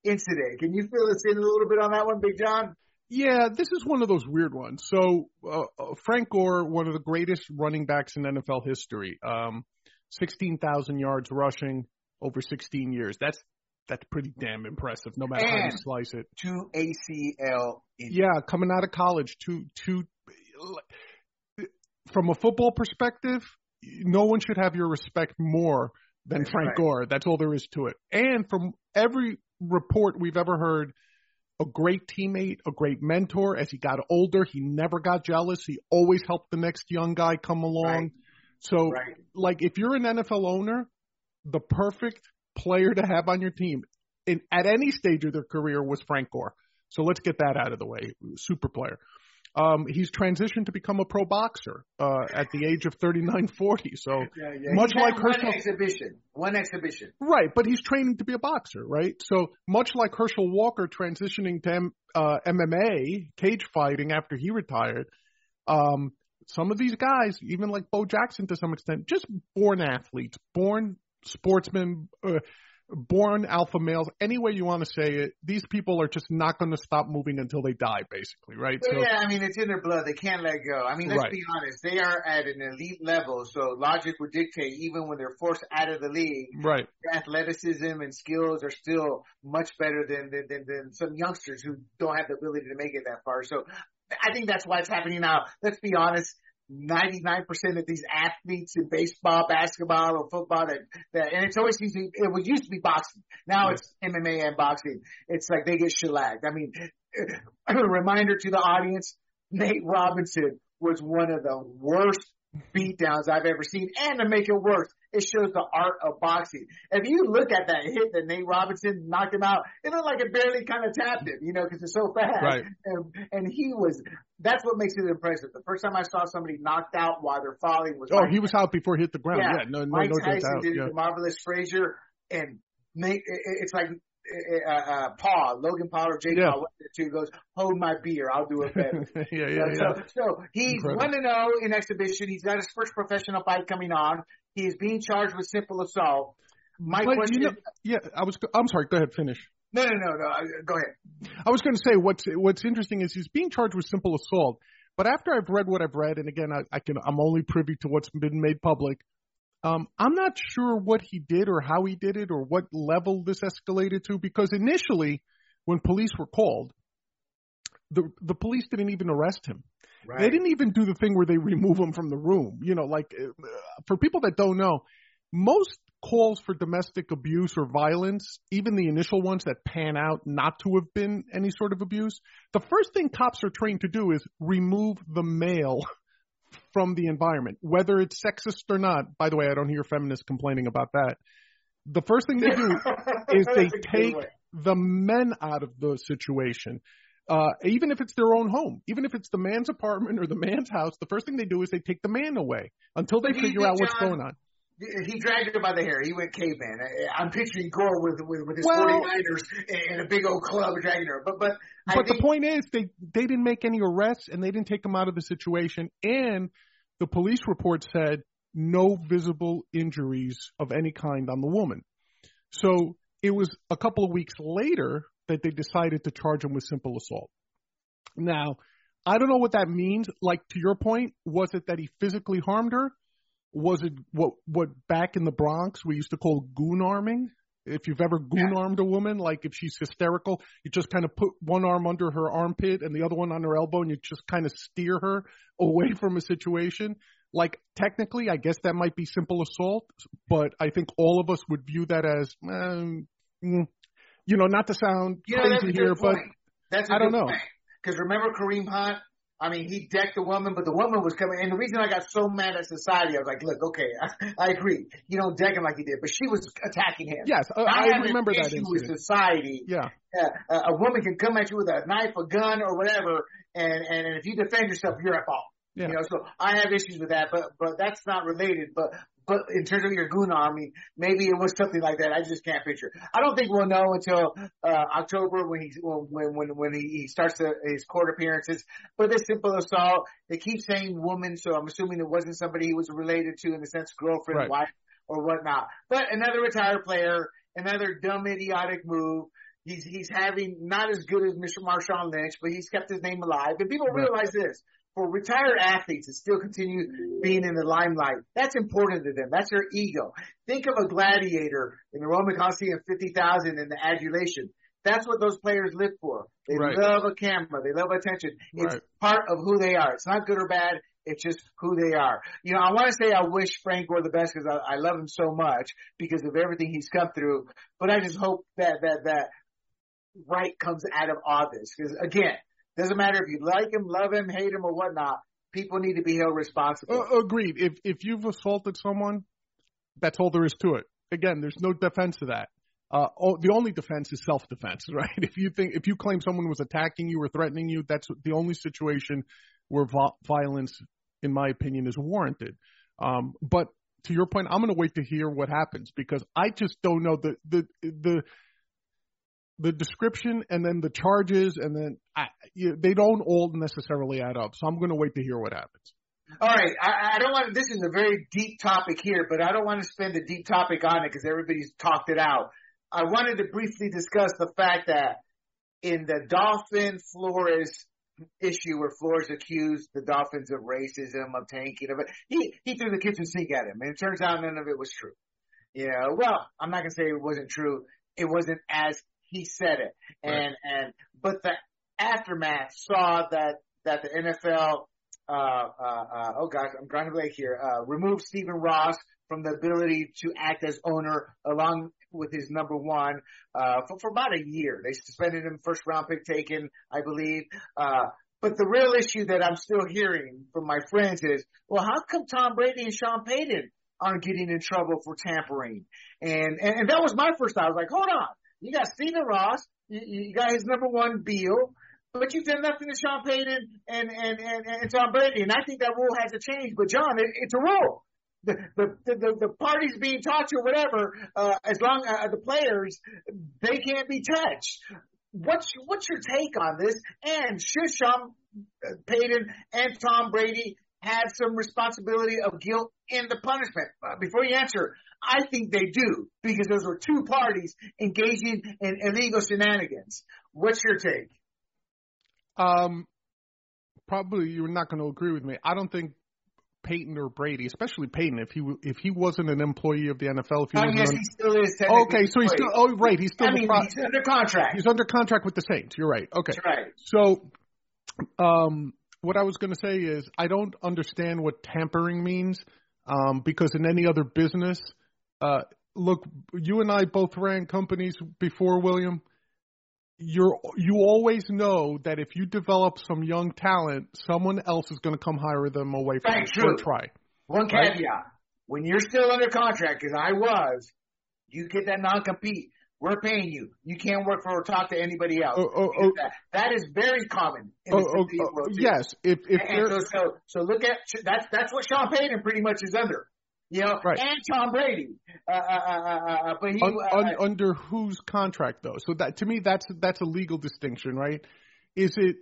incident. Can you fill us in a little bit on that one, Big John? Yeah, this is one of those weird ones. So uh, Frank Gore, one of the greatest running backs in N F L history, um, sixteen thousand yards rushing over sixteen years. That's that's pretty damn impressive, no matter and how you slice it. Two A C L injuries. Yeah, coming out of college, two two. From a football perspective, no one should have your respect more than Frank right. Gore. That's all there is to it. And from every report we've ever heard, a great teammate, a great mentor. As he got older, he never got jealous. He always helped the next young guy come along. Right. So, right. like, if you're an N F L owner, the perfect player to have on your team in, at any stage of their career was Frank Gore. So let's get that out of the way. Super player. Um, he's transitioned to become a pro boxer uh, at the age of thirty-nine, forty. So yeah, yeah. much he's like one Herschel, exhibition, one exhibition, right? But he's training to be a boxer, right? So much like Herschel Walker transitioning to M, uh, M M A, cage fighting after he retired. Um, some of these guys, even like Bo Jackson to some extent, just born athletes, born sportsmen. Uh, Born alpha males, any way you want to say it, these people are just not going to stop moving until they die, basically, right? So, yeah, I mean, it's in their blood. They can't let go. I mean, let's right. be honest. They are at an elite level, so logic would dictate even when they're forced out of the league, right. their athleticism and skills are still much better than, than, than, than some youngsters who don't have the ability to make it that far. So I think that's why it's happening now. Let's be honest. ninety-nine percent of these athletes in baseball, basketball, or football that, that and it's always seems to be, it was used to be boxing. Now yeah. it's M M A and boxing. It's like they get shellacked. I mean, a reminder to the audience, Nate Robinson was one of the worst beatdowns I've ever seen. And to make it worse, it shows the art of boxing. If you look at that hit that Nate Robinson knocked him out, it looked like it barely kind of tapped him, you know, because it's so fast. Right. And, and he was, that's what makes it impressive. The first time I saw somebody knocked out while they're falling was Oh, Mike he was out before he hit the ground. Yeah, yeah no, no, Mike no Tyson doubt. did it yeah. to Marvelous Frazier, and Nate, it, it's like, Uh, uh, Paul, Logan Paul or Jake yeah. Paul, one of the two goes, hold my beer, I'll do it better. yeah, yeah, you know, yeah. So, so he's one and oh in exhibition. He's got his first professional fight coming on. He is being charged with simple assault. My but, question you know, is, yeah, I was, I'm sorry, go ahead, finish. No, no, no, no, go ahead. I was going to say what's, what's interesting is he's being charged with simple assault, but after I've read what I've read, and again, I, I can, I'm only privy to what's been made public. Um, I'm not sure what he did or how he did it or what level this escalated to, because initially when police were called, the the police didn't even arrest him. Right. They didn't even do the thing where they remove him from the room. You know, like uh, for people that don't know, most calls for domestic abuse or violence, even the initial ones that pan out not to have been any sort of abuse, the first thing cops are trained to do is remove the male from the environment, whether it's sexist or not. By the way, I don't hear feminists complaining about that. The first thing they do is they take the men out of the situation. Uh, even if it's their own home, even if it's the man's apartment or the man's house, the first thing they do is they take the man away until they figure out what's going on. He dragged her by the hair. He went caveman. I, I'm picturing Gore with with, with his well, forty-niners in a big old club dragging her. But but I but think, the point is they they didn't make any arrests and they didn't take him out of the situation. And the police report said no visible injuries of any kind on the woman. So it was a couple of weeks later that they decided to charge him with simple assault. Now, I don't know what that means. Like, to your point, was it that he physically harmed her? Was it what what back in the Bronx we used to call goon arming? If you've ever goon armed a woman, like if she's hysterical, you just kind of put one arm under her armpit and the other one on her elbow and you just kind of steer her away from a situation. Like, technically, I guess that might be simple assault, but I think all of us would view that as, um, you know, not to sound you know, crazy here, but that's a I don't know. Because remember Kareem Hunt? I mean, he decked the woman, but the woman was coming. And the reason I got so mad at society, I was like, look, okay, I, I agree. You don't deck him like he did, but she was attacking him. Yes, uh, I, I remember that incident. With society. Yeah. Uh, a woman can come at you with a knife, a gun, or whatever, and, and if you defend yourself, you're at fault. Yeah. You know, so I have issues with that, but, but that's not related. But, but in terms of your goon army, maybe it was something like that. I just can't picture. I don't think we'll know until, uh, October when he, when, when, when he, he starts to, his court appearances. But this simple assault, they keep saying woman, so I'm assuming it wasn't somebody he was related to in the sense girlfriend, right. wife, or whatnot. But another retired player, another dumb, idiotic move. He's he's having not as good as Mister Marshawn Lynch, but he's kept his name alive. And people Right. realize this. For retired athletes to still continue being in the limelight, that's important to them. That's their ego. Think of a gladiator in the Roman Colosseum, fifty thousand in the adulation. That's what those players live for. They Right. love a camera. They love attention. It's Right. part of who they are. It's not good or bad. It's just who they are. You know, I want to say I wish Frank were the best because I, I love him so much because of everything he's come through. But I just hope that, that, that right comes out of all this. Because again, doesn't matter if you like him, love him, hate him, or whatnot. People need to be held responsible. Uh, agreed. If if you've assaulted someone, that's all there is to it. Again, there's no defense to that. Uh, oh, the only defense is self-defense, right? If you think if you claim someone was attacking you or threatening you, that's the only situation where vo- violence, in my opinion, is warranted. Um, but to your point, I'm going to wait to hear what happens because I just don't know the the the. The description and then the charges and then I, you, they don't all necessarily add up. So I'm going to wait to hear what happens. All right. I, I don't want to, this is a very deep topic here, but I don't want to spend a deep topic on it because everybody's talked it out. I wanted to briefly discuss the fact that in the Dolphin Flores issue where Flores accused the Dolphins of racism, of tanking, of it, he, he threw the kitchen sink at him and it turns out none of it was true. You know, well, I'm not going to say it wasn't true. It wasn't as he said it. And, Right. and, but the aftermath saw that, that the N F L, uh, uh, uh, oh gosh, I'm trying to blank here, uh, removed Stephen Ross from the ability to act as owner along with his number one, uh, for, for about a year. They suspended him, first round pick taken, I believe. Uh, but the real issue that I'm still hearing from my friends is, well, how come Tom Brady and Sean Payton aren't getting in trouble for tampering? And, and, and that was my first thought. I was like, hold on. You got Stephen Ross, you, you got his number one Beal, but you've done nothing to Sean Payton and, and, and, and Tom Brady. And I think that rule has to change. But John, it, it's a rule. The, the, the, the parties being taught or whatever, uh, as long as uh, the players, they can't be touched. What's, what's your take on this? And should Sean Payton and Tom Brady have some responsibility of guilt in the punishment? Uh, before you answer, I think they do because those were two parties engaging in illegal shenanigans. What's your take? Um, probably you're not going to agree with me. I don't think Peyton or Brady, especially Peyton, if he if he wasn't an employee of the N F L, if he I was guess un- he still is. technically okay, so he's employed. still oh right, he's still I mean, pro- he's under contract. he's under contract with the Saints. You're right. Okay, That's right. so um, what I was going to say is I don't understand what tampering means um, because in any other business, uh, look, you and I both ran companies before, William. You're you always know that if you develop some young talent, someone else is going to come hire them away from Right, you or true. try. One Right. caveat. When you're still under contract, because I was, you get that non-compete. We're paying you. You can't work for or talk to anybody else. Oh, oh, oh. that, that is very common in Oh, the oh, city oh, world, too. yes, if if And they're so, so, so look at that's that's what Sean Payton pretty much is under, you know, Right. and Tom Brady. Uh, uh, uh, uh, but he un, uh, un, under whose contract though? So that to me, that's that's a legal distinction, right? Is it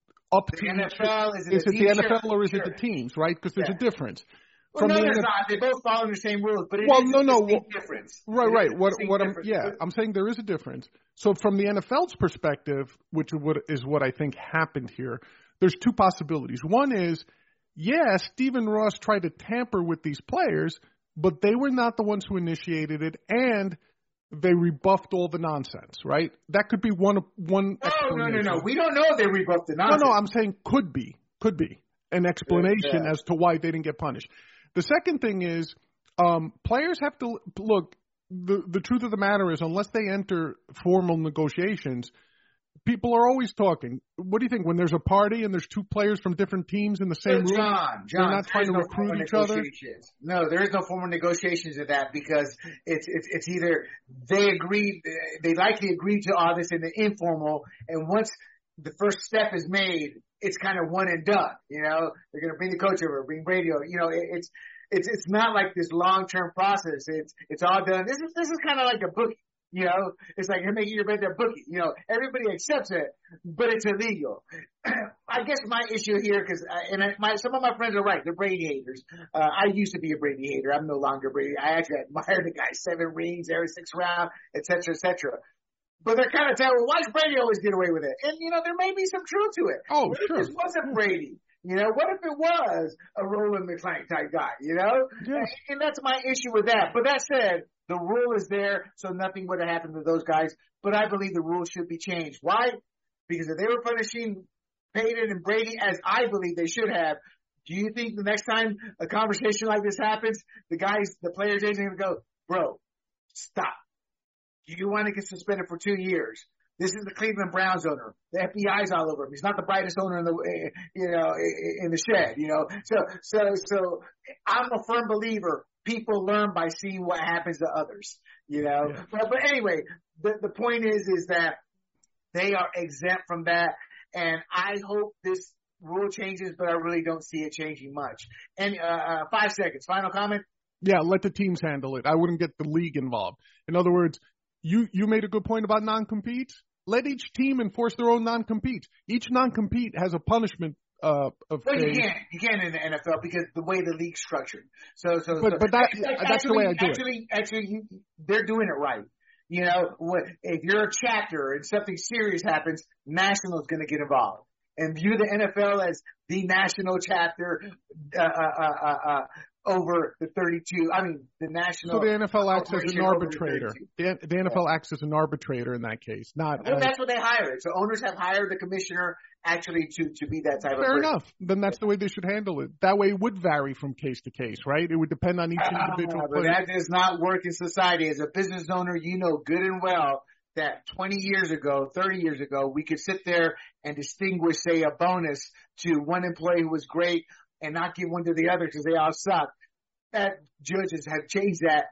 up the to N F L is it, is a it team? the N F L Sure, or is it sure. the teams, right? Because there's Yeah. a difference. Well, From no, the there's N F L not. They both follow the same rules, but it Well, is no, a no, distinct well, difference. Right, It is right. a What distinct what I'm difference. yeah, I'm saying there is a difference. So from the N F L's perspective, which what is what I think happened here, there's two possibilities. One is, yeah, Stephen Ross tried to tamper with these players, but they were not the ones who initiated it, and they rebuffed all the nonsense, right? That could be one one No, no, no, explanation. no. We don't know if they rebuffed the No, nonsense. no, I'm saying could be, could be an explanation Yeah. as to why they didn't get punished. The second thing is, um, players have to look. The the truth of the matter is, unless they enter formal negotiations, people are always talking. What do you think when there's a party and there's two players from different teams in the same But room? John, John, They're not there trying is to no recruit formal each other? negotiations. No, there is no formal negotiations of that because it's it's it's either they agreed, they likely agreed to all this in the informal, and once the first step is made, it's kind of one and done. You know, they're going to bring the coach over, bring Brady over. You know, it, it's it's it's not like this long term process. It's it's all done. This is this is kind of like a bookie. You know, it's like you're making your bed their bookie. You know, everybody accepts it, but it's illegal. I guess my issue here, because and I, my some of my friends are right. They're Brady haters. Uh, I used to be a Brady hater. I'm no longer Brady. I actually admire the guy. Seven rings, every sixth round, et cetera, et cetera. But they're kind of telling, well, why does Brady always get away with it? And, you know, there may be some truth to it. Oh, what sure. If this wasn't Brady? You know, what if it was a Roland McClank type guy, you know? Yes. And, and that's my issue with that. But that said, the rule is there, so nothing would have happened to those guys. But I believe the rule should be changed. Why? Because if they were punishing Peyton and Brady as I believe they should have, do you think the next time a conversation like this happens, the guys, the players, agent are going to go, bro, stop. You want to get suspended for two years. This is the Cleveland Browns owner. The F B I's all over him. He's not the brightest owner in the, you know, in the shed, you know. So, so, so I'm a firm believer. People learn by seeing what happens to others, you know. Yeah. But, but anyway, the, the point is, is that they are exempt from that. And I hope this rule changes, but I really don't see it changing much. And, uh, uh five seconds. Final comment? Yeah, let the teams handle it. I wouldn't get the league involved. In other words, you, you made a good point about non-compete. Let each team enforce their own non-compete. Each non-compete has a punishment uh, of. Well, you can't. You can't in the N F L because the way the league's structured. So, so, but, so but that, actually, that's the way I do actually, it. Actually, you, they're doing it right. You know, what, if you're a chapter and something serious happens, National is going to get involved and view the N F L as the national chapter uh, uh, uh, uh, over the thirty-two. I mean, the national. So the N F L acts as an arbitrator. The, the N F L yeah. acts as an arbitrator in that case. Not. Well, as, that's what they hired. So owners have hired the commissioner actually to, to be that type fair of person. enough. Then that's the way they should handle it. That way it would vary from case to case, right? It would depend on each individual. Uh, but player. that does not work in society. As a business owner, you know good and well that twenty years ago, thirty years ago, we could sit there and distinguish, say, a bonus to one employee who was great and not give one to the other because they all suck. That judges have changed that,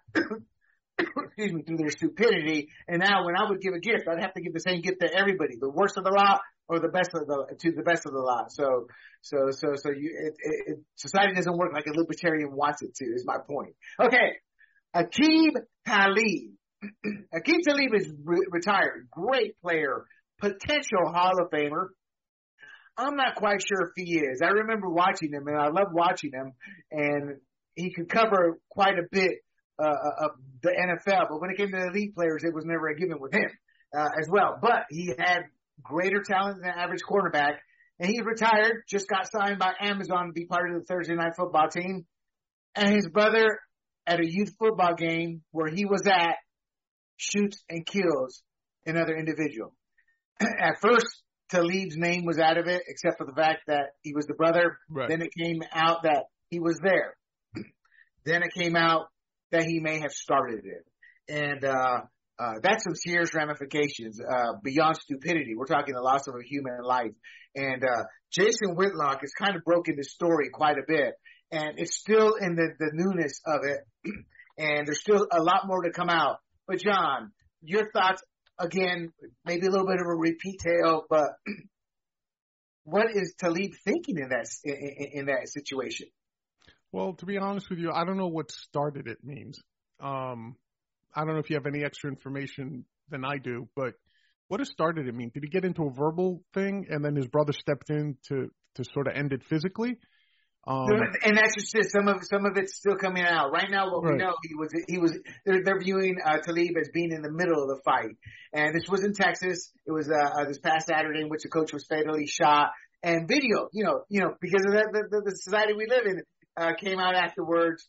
excuse me, through their stupidity. And now when I would give a gift, I'd have to give the same gift to everybody, the worst of the lot or the best of the, to the best of the lot. So, so, so, so you, it, it, it, society doesn't work like a libertarian wants it to, is my point. Okay. Aqib Talib. Aqib Talib is re- retired. Great player. Potential Hall of Famer. I'm not quite sure if he is. I remember watching him and I love watching him and he could cover quite a bit uh, of the N F L, but when it came to the elite players, it was never a given with him uh, as well. But he had greater talent than the average quarterback, and he retired, just got signed by Amazon to be part of the Thursday Night Football team. And his brother, at a youth football game where he was at, shoots and kills another individual. At first, Talib's name was out of it, except for the fact that he was the brother. Right. Then it came out that he was there. Then it came out that he may have started it. And, uh, uh, that's some serious ramifications, uh, beyond stupidity. We're talking the loss of a human life. And, uh, Jason Whitlock has kind of broken the story quite a bit. And it's still in the, the newness of it. And there's still a lot more to come out. But John, your thoughts, again, maybe a little bit of a repeat tale, but what is Talib thinking in that, in, in that situation? Well, to be honest with you, I don't know what started it means. Um, I don't know if you have any extra information than I do, but what does started it mean? Did he get into a verbal thing and then his brother stepped in to, to sort of end it physically? Um, and that's just it. Some of some of it's still coming out right now. What right. we know, he was he was they're, they're viewing uh, Talib as being in the middle of the fight, and this was in Texas. It was uh, uh, this past Saturday in which the coach was fatally shot, and video, you know, you know, because of the the, the society we live in, uh, came out afterwards,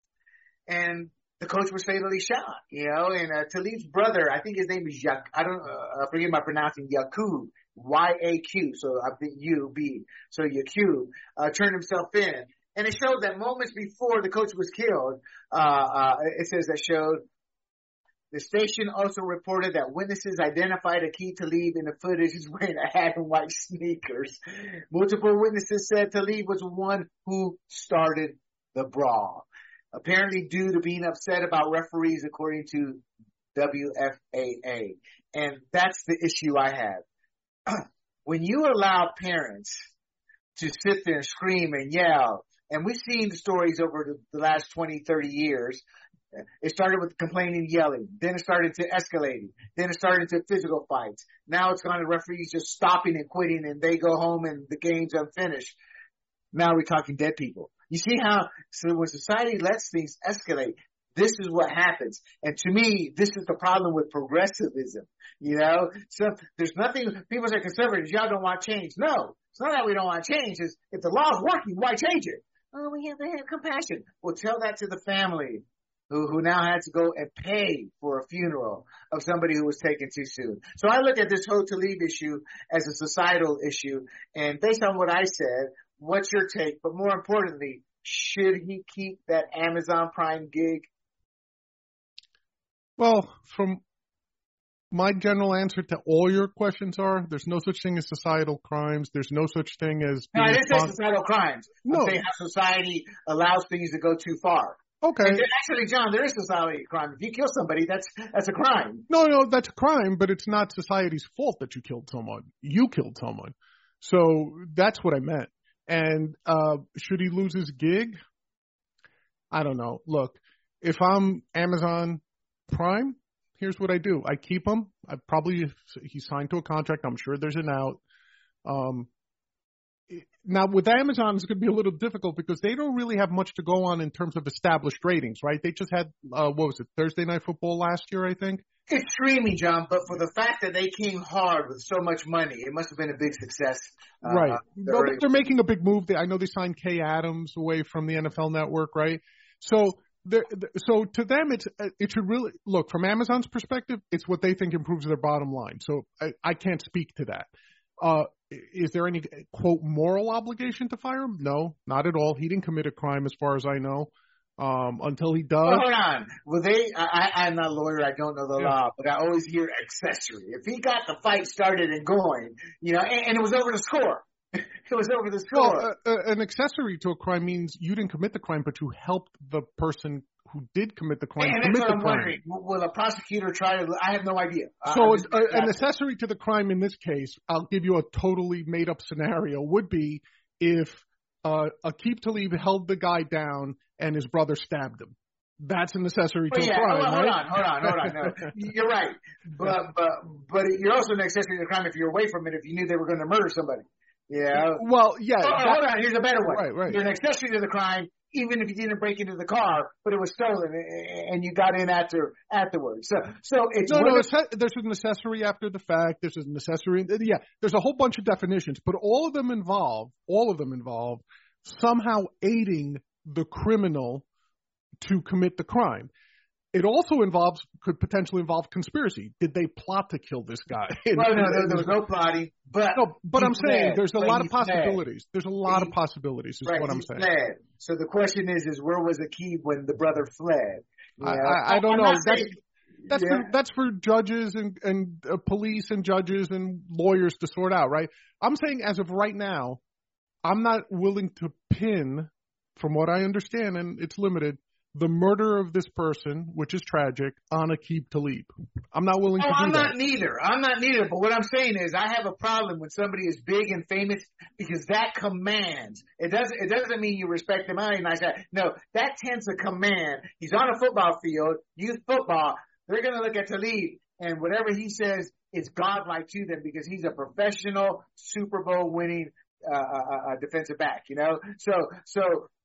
and the coach was fatally shot, you know, and uh, Talib's brother, I think his name is Yak. I don't uh, I forget my pronouncing Yaqub. Y A Q, so I think U B, so Yaqub, uh, turned himself in. And it showed that moments before the coach was killed, uh, uh, it says that showed, the station also reported that witnesses identified Aqib Talib in the footage as wearing a hat and white sneakers. Multiple witnesses said Talib was the one who started the brawl, apparently due to being upset about referees, according to W F A A. And that's the issue I have. When you allow parents to sit there and scream and yell, and we've seen the stories over the, the last twenty, thirty years, it started with complaining, yelling, then it started to escalating, then it started to physical fights. Now it's gone to referees just stopping and quitting and they go home and the game's unfinished. Now we're talking dead people. You see how, so when society lets things escalate, this is what happens. And to me, this is the problem with progressivism. You know, so there's nothing, people say conservatives, y'all don't want change. No, it's not that we don't want change. It's if the law's working, why change it? Oh, we have to have compassion. Well, tell that to the family who, who now had to go and pay for a funeral of somebody who was taken too soon. So I look at this whole Talib issue as a societal issue. And based on what I said, what's your take? But more importantly, should he keep that Amazon Prime gig? Well, from my general answer to all your questions are, there's no such thing as societal crimes. There's no such thing as... No, I didn't say societal crimes. No. I'm saying how society allows things to go too far. Okay. And actually, John, there is society crime. If you kill somebody, that's that's a crime. No, no, that's a crime, but it's not society's fault that you killed someone. You killed someone. So that's what I meant. And uh should he lose his gig? I don't know. Look, if I'm Amazon Prime, here's what I do. I keep him. I probably, he's signed to a contract. I'm sure there's an out. Um, now with Amazon, it's going to be a little difficult because they don't really have much to go on in terms of established ratings, right? They just had, uh, what was it, Thursday Night Football last year, I think? It's streaming, John, but for the fact that they came hard with so much money, it must have been a big success. Uh, right. Well, early- they're making a big move. I know they signed Kay Adams away from the N F L Network, right? So, so to them, it's it should really look from Amazon's perspective. It's what they think improves their bottom line. So I, I can't speak to that. Uh, is there any quote moral obligation to fire him? No, not at all. He didn't commit a crime, as far as I know. Um, until he does. Well, hold on. Well, they, I, I'm not a lawyer. I don't know the yeah. law, but I always hear accessory. If he got the fight started and going, you know, and, and it was over the score. It was over the score. Well, uh, uh, an accessory to a crime means you didn't commit the crime, but you helped the person who did commit the crime and commit that's what the I'm crime. Wondering. Will a prosecutor try to? I have no idea. So, just, uh, an accessory to the crime in this case, I'll give you a totally made-up scenario. Would be if uh, Aqib Talib held the guy down and his brother stabbed him. That's an accessory well, to yeah, a crime, hold, right? Hold on, hold on, hold on. No, you're right, but but but you're also an accessory to the crime if you're away from it. If you knew they were going to murder somebody. Yeah. Well, yeah. Oh, that, hold on. Here's a better one. Right, right. You're an accessory to the crime, even if you didn't break into the car, but it was stolen and you got in after afterwards. So, so it's no, no. Of, there's an accessory after the fact. There's an accessory. Yeah. There's a whole bunch of definitions, but all of them involve all of them involve somehow aiding the criminal to commit the crime. It also involves, could potentially involve conspiracy. Did they plot to kill this guy? Well, no, there, there was no plotting. But no, but I'm fled, saying there's a lot of possibilities. Fled. There's a lot he, of possibilities is right, what I'm he saying. Fled. So the question is, is where was Aqib when the brother fled? You I, know? I, I don't I'm know. That's, saying, that's, yeah. for, that's for judges and, and uh, police and judges and lawyers to sort out, right? I'm saying as of right now, I'm not willing to pin, from what I understand, and it's limited, the murder of this person, which is tragic, on Aqib Talib. I'm not willing oh, to do I'm that. I'm not neither. I'm not neither. But what I'm saying is I have a problem when somebody is big and famous because that commands. It doesn't It doesn't mean you respect him. I ain't like that. No, that tends to command. He's on a football field, youth football. They're going to look at Talib, and whatever he says is godlike to them because he's a professional Super Bowl winning uh, uh, uh, defensive back, you know? So, so,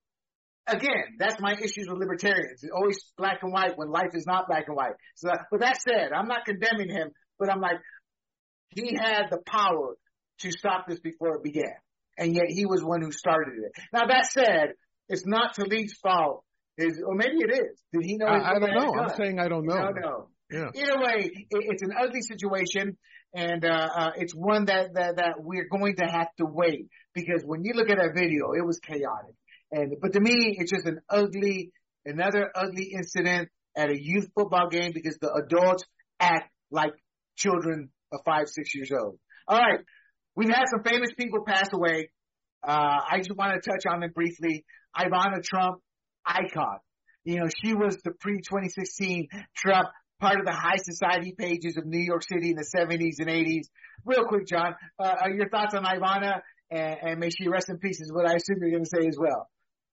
Again, that's my issues with libertarians. It's always black and white when life is not black and white. So, but that said, I'm not condemning him, but I'm like, he had the power to stop this before it began. And yet he was one who started it. Now that said, it's not Talib's fault. Is, or maybe it is. Did he know? I, I don't know. I'm saying I don't know. I don't know. Yeah. Either way, it, it's an ugly situation. And, uh, uh, it's one that, that, that we're going to have to wait because when you look at that video, it was chaotic. And, but to me, it's just an ugly, another ugly incident at a youth football game because the adults act like children of five, six years old. All right. We've had some famous people pass away. Uh, I just want to touch on them briefly. Ivana Trump, icon. You know, she was the pre twenty sixteen Trump, part of the high society pages of New York City in the seventies and eighties. Real quick, John, uh, your thoughts on Ivana and, and may she rest in peace is what I assume you're going to say as well.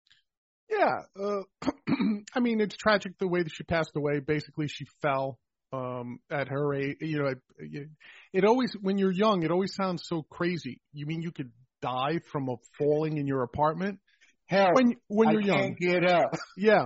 Yeah, uh, I mean, it's tragic the way that she passed away. Basically, she fell um, at her age. You know, it, it always, when you're young, it always sounds so crazy. You mean you could die from a falling in your apartment? Hell, when when you're I young, can't get up. Yeah,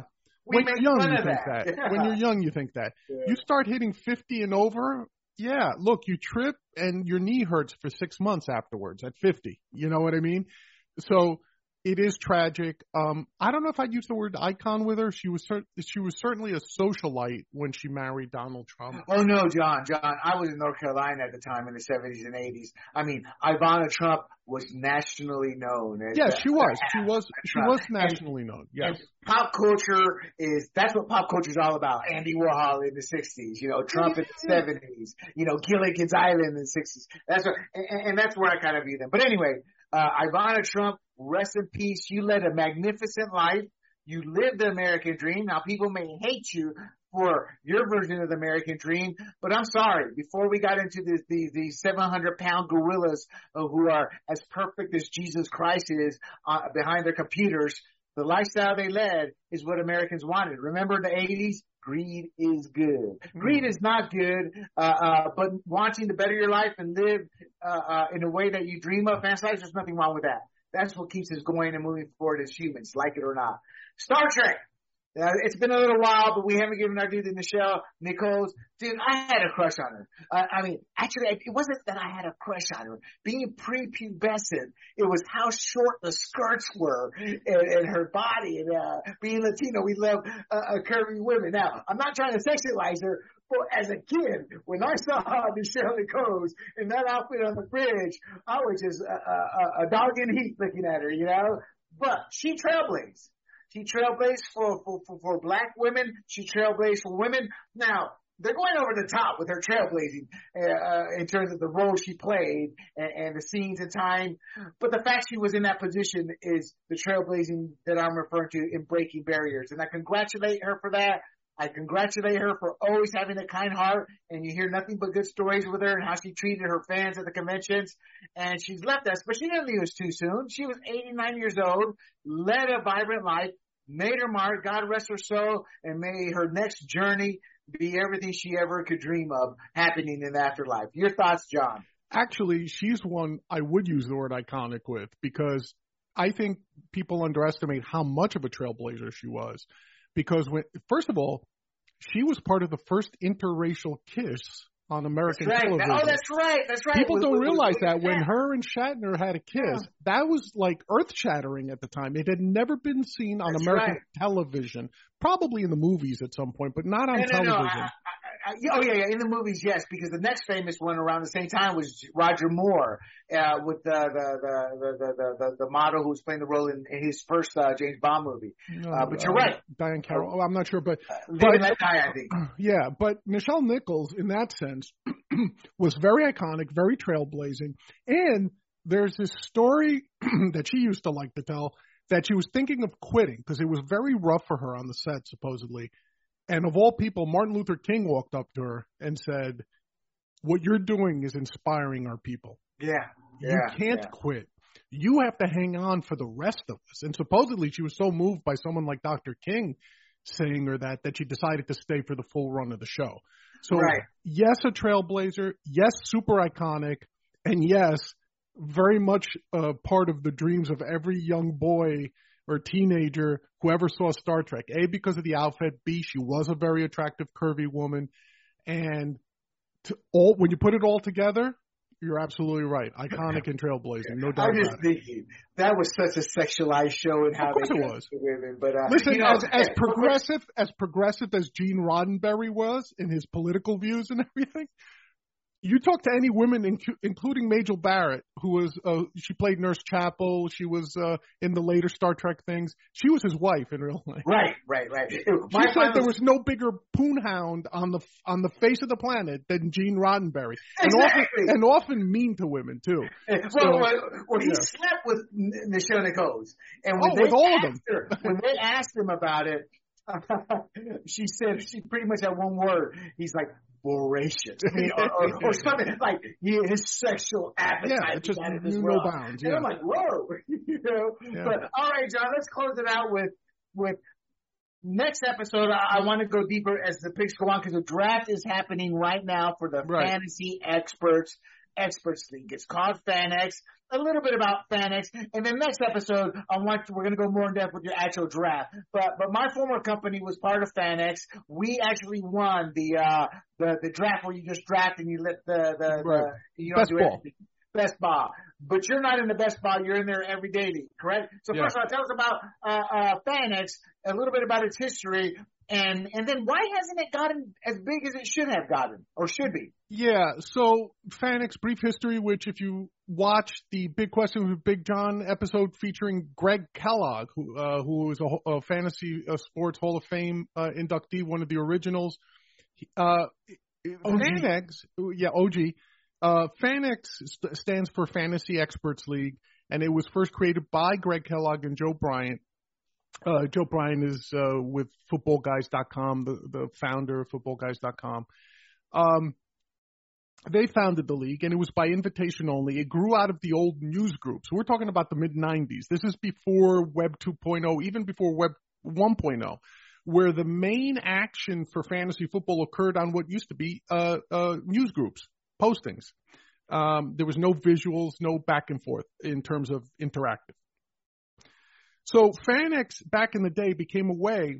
we when make you're young, fun you of think that. that. Yeah. When you're young, you think that. Yeah. You start hitting fifty and over, yeah, look, you trip and your knee hurts for six months afterwards at fifty. You know what I mean? So it is tragic. Um, I don't know if I'd use the word icon with her. She was cer- she was certainly a socialite when she married Donald Trump. Oh no, John, John. I was in North Carolina at the time in the seventies and eighties. I mean, Ivana Trump was nationally known. As Yeah, the, she was. She was. She Trump. was nationally and, known. Yes. And pop culture is that's what pop culture is all about. Andy Warhol in the sixties, you know, Trump in the seventies, you know, Gilligan's Island in the sixties. That's what, and, and that's where I kind of view them. But anyway, uh, Ivana Trump, rest in peace. You led a magnificent life. You lived the American dream. Now people may hate you for your version of the American dream, but I'm sorry. Before we got into the the, the seven hundred pound gorillas uh, who are as perfect as Jesus Christ is uh, behind their computers, the lifestyle they led is what Americans wanted. Remember the eighties? Greed is good. Greed is not good, uh, uh, but wanting to better your life and live uh, uh, in a way that you dream of, fantasize, there's nothing wrong with that. That's what keeps us going and moving forward as humans, like it or not. Star Trek. Uh, it's been a little while, but we haven't given our due to Nichelle Nichols. Dude, I had a crush on her. Uh, I mean, actually, it wasn't that I had a crush on her. Being prepubescent, it was how short the skirts were and, and her body. And uh, being Latino, we love uh, uh, curvy women. Now, I'm not trying to sexualize her, but as a kid, when I saw Nichelle Nichols in that outfit on the bridge, I was just a, a, a dog in heat looking at her, you know? But she trailblazed. She trailblazed for, for, for, for black women. She trailblazed for women. Now, they're going over the top with her trailblazing uh, in terms of the role she played and, and the scenes and time. But the fact she was in that position is the trailblazing that I'm referring to in breaking barriers. And I congratulate her for that. I congratulate her for always having a kind heart, and you hear nothing but good stories with her and how she treated her fans at the conventions. And she's left us, but she didn't leave us too soon. She was eighty-nine years old, led a vibrant life, made her mark, God rest her soul, and may her next journey be everything she ever could dream of happening in the afterlife. Your thoughts, John? Actually, she's one I would use the word iconic with, because I think people underestimate how much of a trailblazer she was. Because when, first of all, she was part of the first interracial kiss on American that's right. television. Oh, that's right. That's right. People with, don't with, realize with, that with, when yeah. her and Shatner had a kiss, yeah. that was like earth-shattering at the time. It had never been seen on that's American right. television, probably in the movies at some point, but not on no, no, television. No, I, I, I, oh, yeah, yeah, in the movies, yes, because the next famous one around the same time was Roger Moore uh, with the the, the, the, the, the, the model who was playing the role in, in his first uh, James Bond movie. No, uh, but you're uh, right. Diane Carroll. Oh, I'm not sure, but, uh, but Live and Let Die, I think. Yeah, but Nichelle Nichols, in that sense, was very iconic, very trailblazing. And there's this story that she used to like to tell that she was thinking of quitting because it was very rough for her on the set, supposedly. And of all people, Martin Luther King walked up to her and said, what you're doing is inspiring our people. Yeah. You yeah, can't yeah. quit. You have to hang on for the rest of us. And supposedly she was so moved by someone like Doctor King saying her that, that she decided to stay for the full run of the show. So right. yes, a trailblazer. Yes, super iconic. And yes, very much uh, part of the dreams of every young boy or teenager who ever saw Star Trek. A, because of the outfit. B, she was a very attractive, curvy woman. And to all, when you put it all together, you're absolutely right. Iconic and trailblazing, no doubt I'm just about thinking, it. That was such a sexualized show and how of course they it was. women. But, uh, Listen, you know, as, as progressive as progressive as Gene Roddenberry was in his political views and everything, you talk to any women, including Majel Barrett, who was uh, she played Nurse Chapel. She was uh, in the later Star Trek things. She was his wife in real life. Right, right, right. It, she said final... there was no bigger poonhound on the on the face of the planet than Gene Roddenberry, exactly. and often, and often mean to women too. Well, so, well, well he yeah. slept with Nichelle Nichols, and when oh, they with all of asked them. her, when they asked him about it, she said she pretty much had one word. He's like voracious, I mean, or, or, or something like yeah, his sexual appetite. Yeah, it just knew well. no bounds. And yeah. I'm like, whoa, you know. Yeah. But all right, John, let's close it out with with. Next episode, I, I want to go deeper as the picks go on because the draft is happening right now for the right. Fantasy Experts Experts League. It's called FanX. a little bit about Fanex, and then next episode, I want to, we're going to go more in depth with your actual draft. But but my former company was part of Fanex. We actually won the uh the the draft where you just draft and you let the the, right. the you don't Best do ball. anything. Best ball. But you're not in the best ball. You're in there every day league, correct? So Yeah. first of all, tell us about uh, uh, Fanex, a little bit about its history, and and then why hasn't it gotten as big as it should have gotten or should be? Yeah, so Fanex brief history, which if you watch the Big Question with Big John episode featuring Greg Kellogg, who uh, who is a, a fantasy uh, sports Hall of Fame uh, inductee, one of the originals. Uh, Fanex, yeah, O G. Uh, Fanex st- stands for Fantasy Experts League, and it was first created by Greg Kellogg and Joe Bryant. Uh, Joe Bryant is uh, with football guys dot com, the, the founder of football guys dot com. Um, they founded the league, and it was by invitation only. It grew out of the old news groups. We're talking about the mid nineties. This is before Web two point oh, even before Web one point oh, where the main action for fantasy football occurred on what used to be uh, uh, news groups, postings. Um, there was no visuals, no back and forth in terms of interactive. So Fanex back in the day became a way,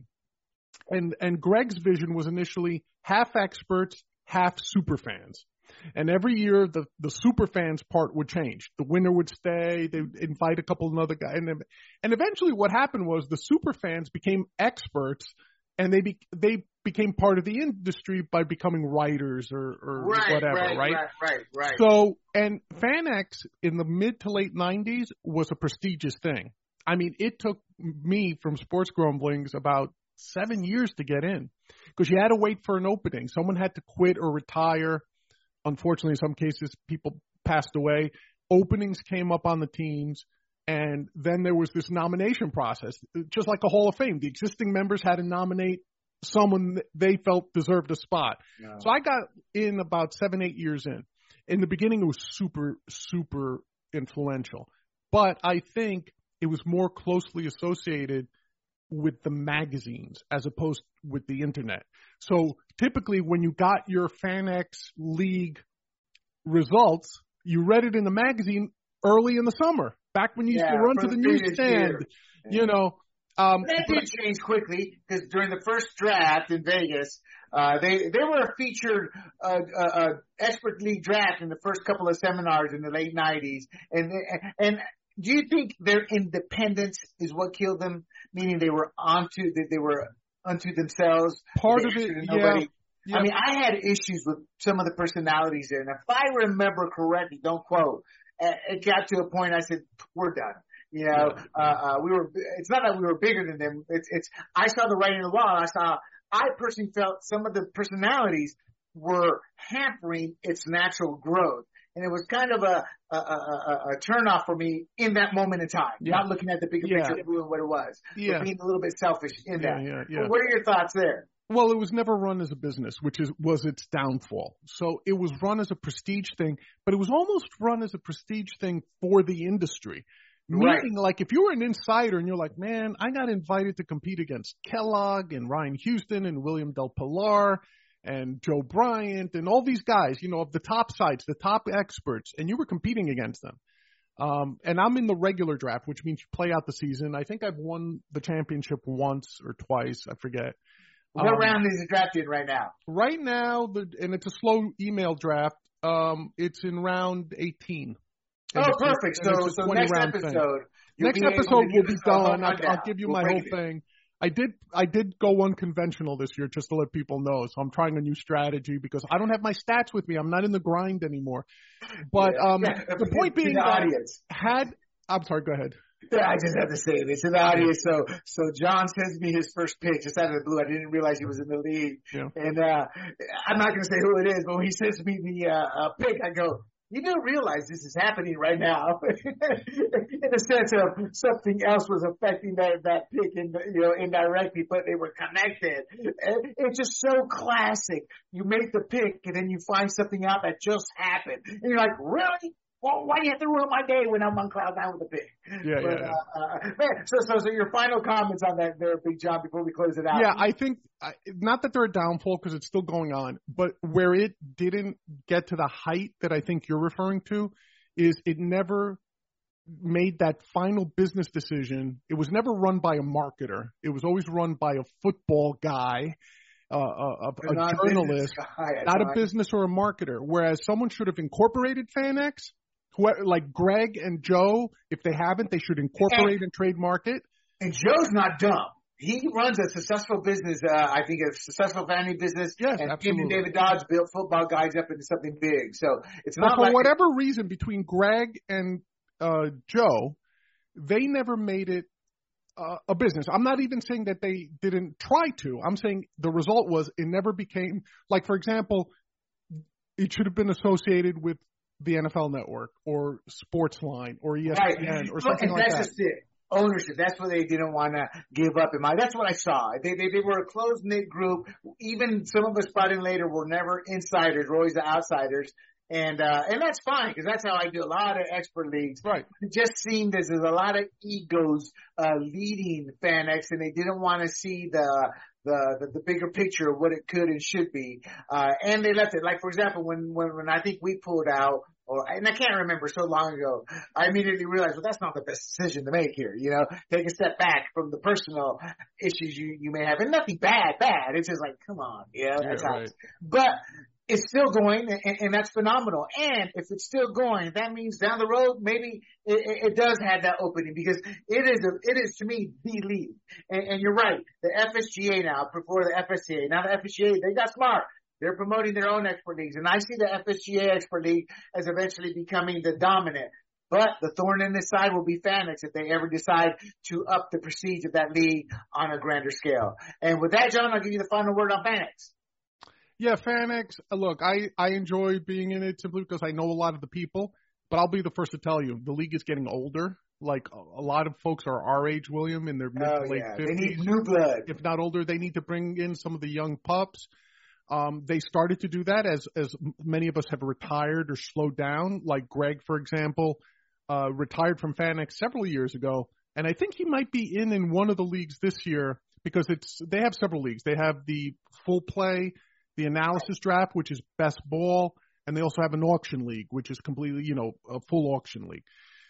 and, and Greg's vision was initially half experts, half super fans. And every year the, the super fans part would change. The winner would stay. They would invite a couple of other guys. And, and eventually what happened was the super fans became experts, and they be, they became part of the industry by becoming writers or, or right, whatever, right, right? Right, right, right. So, and Fanex in the mid to late nineties was a prestigious thing. I mean, it took me from Sports Grumblings about seven years to get in because you had to wait for an opening. Someone had to quit or retire. Unfortunately, in some cases, people passed away. Openings came up on the teams, and then there was this nomination process, just like a Hall of Fame. The existing members had to nominate someone they felt deserved a spot. Yeah. So I got in about seven, eight years in. In the beginning, it was super, super influential. But I think it was more closely associated with the magazines as opposed with the internet. So typically when you got your Fanex League results, you read it in the magazine early in the summer, back when you used yeah, to run to the newsstand, yeah. you know. Um, that did change quickly because during the first draft in Vegas, uh, they, they were a featured uh, uh, uh, expert league draft in the first couple of seminars in the late nineties. And, and, do you think their independence is what killed them? Meaning they were onto that they were unto themselves. Part of it, yeah, yeah. I mean, I had issues with some of the personalities there, and if I remember correctly, don't quote. It got to a point I said, "We're done." You know, yeah. uh, uh, we were. It's not that we were bigger than them. It's. It's. I saw the writing on the wall. I saw. I personally felt some of the personalities were hampering its natural growth. And it was kind of a, a, a, a turnoff for me in that moment in time, yeah. not looking at the bigger yeah. picture of what it was, yeah. but being a little bit selfish in yeah, that. Yeah, yeah. Well, what are your thoughts there? Well, it was never run as a business, which is was its downfall. So it was run as a prestige thing, but it was almost run as a prestige thing for the industry. Right. Meaning, like, if you were an insider and you're like, man, I got invited to compete against Kellogg and Ryan Houston and William Del Pilar and Joe Bryant and all these guys, you know, of the top sites, the top experts, and you were competing against them. Um, and I'm in the regular draft, which means you play out the season. I think I've won the championship once or twice. I forget. What um, round is it drafted right now? Right now, the, and it's a slow email draft. Um, it's in round eighteen. Oh, perfect. So, so next episode, next episode will be done. I'll, I'll give you we'll my whole it. thing. I did I did go unconventional this year just to let people know. So I'm trying a new strategy because I don't have my stats with me. I'm not in the grind anymore. But yeah. um, the point being the that audience. had I'm sorry, go ahead. Yeah, I just have to say this to the audience. So so John sends me his first pick just out of the blue. I didn't realize he was in the league. Yeah. And uh, I'm not going to say who it is, but when he sends me the uh, uh, pick, I go, you do realize this is happening right now, in the sense of something else was affecting that that pick, in, you know, indirectly, but they were connected. It's just so classic. You make the pick, and then you find something out that just happened, and you're like, really? Well, why do you have to ruin my day when I'm on cloud nine with the pick? Yeah, but, yeah. Uh, uh, man, so, so, so your final comments on that there, Big John, before we close it out. Yeah, I think, not that they're a downfall because it's still going on, but where it didn't get to the height that I think you're referring to is it never made that final business decision, it was never run by a marketer. It was always run by a football guy, uh, a, a, a journalist, guy, not a business or a marketer. Whereas someone should have incorporated FanX, who, like Greg and Joe. If they haven't, they should incorporate and, and trademark it. And Joe's not dumb. He runs a successful business, uh, I think a successful family business. Yes, and absolutely. him and David Dodds built Football Guys up into something big. So it's but not for like whatever reason, between Greg and uh, Joe, they never made it uh, a business. I'm not even saying that they didn't try to. I'm saying the result was it never became, like, for example, it should have been associated with the N F L Network or Sportsline or E S P N right. or something and like that's that. Just it. Ownership. That's what they didn't want to give up in mind. That's what I saw. They, they, they were a close-knit group. Even some of us brought in later were never insiders. We're always the outsiders. And, uh, and that's fine because that's how I do a lot of expert leagues. Right. It just seemed as there's a lot of egos, uh, leading FanX, and they didn't want to see the, the, the, the bigger picture of what it could and should be. Uh, and they left it. Like, for example, when, when, when I think we pulled out, or, and I can't remember so long ago, I immediately realized, well, that's not the best decision to make here. You know, take a step back from the personal issues you, you may have. And nothing bad, bad. It's just like, come on. Yeah, that's yeah, how right. But it's still going, and, and that's phenomenal. And if it's still going, that means down the road, maybe it, it does have that opening because it is, a, it is to me, the league. And, and you're right. The F S G A now, before the F S C A. Now the F S G A, they got smart. They're promoting their own expert leagues. And I see the F S G A expert league as eventually becoming the dominant. But the thorn in this side will be FanX if they ever decide to up the prestige of that league on a grander scale. And with that, John, I'll give you the final word on FanX. Yeah, FanX, look, I, I enjoy being in it simply because I know a lot of the people. But I'll be the first to tell you, the league is getting older. Like, a lot of folks are our age, William, in their mid oh, to late yeah. fifties. They need new blood. If not older, they need to bring in some of the young pups. Um, they started to do that as, as many of us have retired or slowed down. Like Greg, for example, uh, retired from FanX several years ago. And I think he might be in in one of the leagues this year because it's, they have several leagues. They have the full play, the analysis draft, which is best ball. And they also have an auction league, which is completely, you know, a full auction league.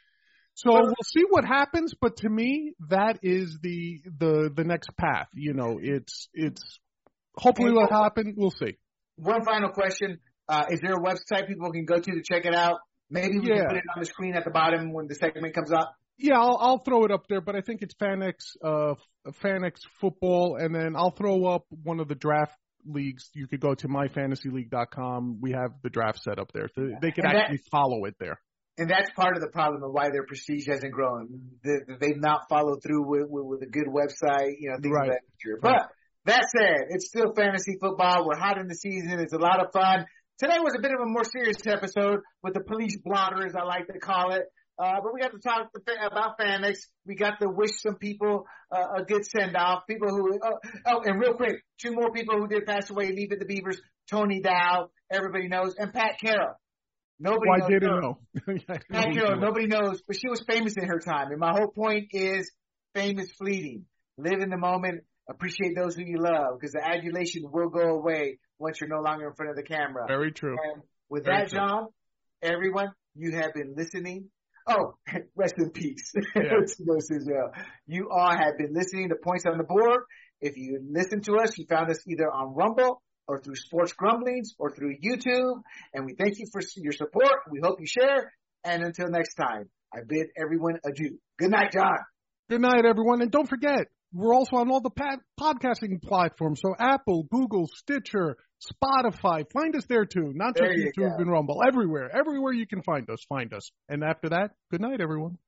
So we'll see what happens. But to me, that is the, the, the next path. You know, it's, it's, hopefully what happen, we'll see. One final question. Uh, is there a website people can go to to check it out? Maybe we yeah. can put it on the screen at the bottom when the segment comes up. Yeah, I'll, I'll throw it up there, but I think it's FanX, uh, FanX football, and then I'll throw up one of the draft leagues. You could go to my fantasy league dot com. We have the draft set up there. So they could and actually that, follow it there. And that's part of the problem of why their prestige hasn't grown. They've not followed through with, with, with a good website, you know, things right. of that nature. But right. that said, it's still fantasy football. We're hot in the season. It's a lot of fun. Today was a bit of a more serious episode with the police blotter, as I like to call it. Uh, but we got to talk about FanX. We got to wish some people uh, a good send-off. People who, oh, oh, and real quick, two more people who did pass away, Leave It the Beavers, Tony Dow, everybody knows, and Pat Carroll. Nobody well, knows I didn't her. know. Pat Carroll, nobody knows, but she was famous in her time. And my whole point is fame is fleeting. Live in the moment. Appreciate those who you love, because the adulation will go away once you're no longer in front of the camera. Very true. And with Very that, true. John, everyone, you have been listening. Oh, rest in peace. Yeah. Well. You all have been listening to Points on the Board. If you listen to us, you found us either on Rumble or through Sports Grumblings or through YouTube. And we thank you for your support. We hope you share. And until next time, I bid everyone adieu. Good night, John. Good night, everyone. And don't forget, we're also on all the pad- podcasting platforms. So Apple, Google, Stitcher, Spotify. Find us there too. Not just there YouTube and Rumble. Everywhere. Everywhere you can find us, find us. And after that, good night, everyone.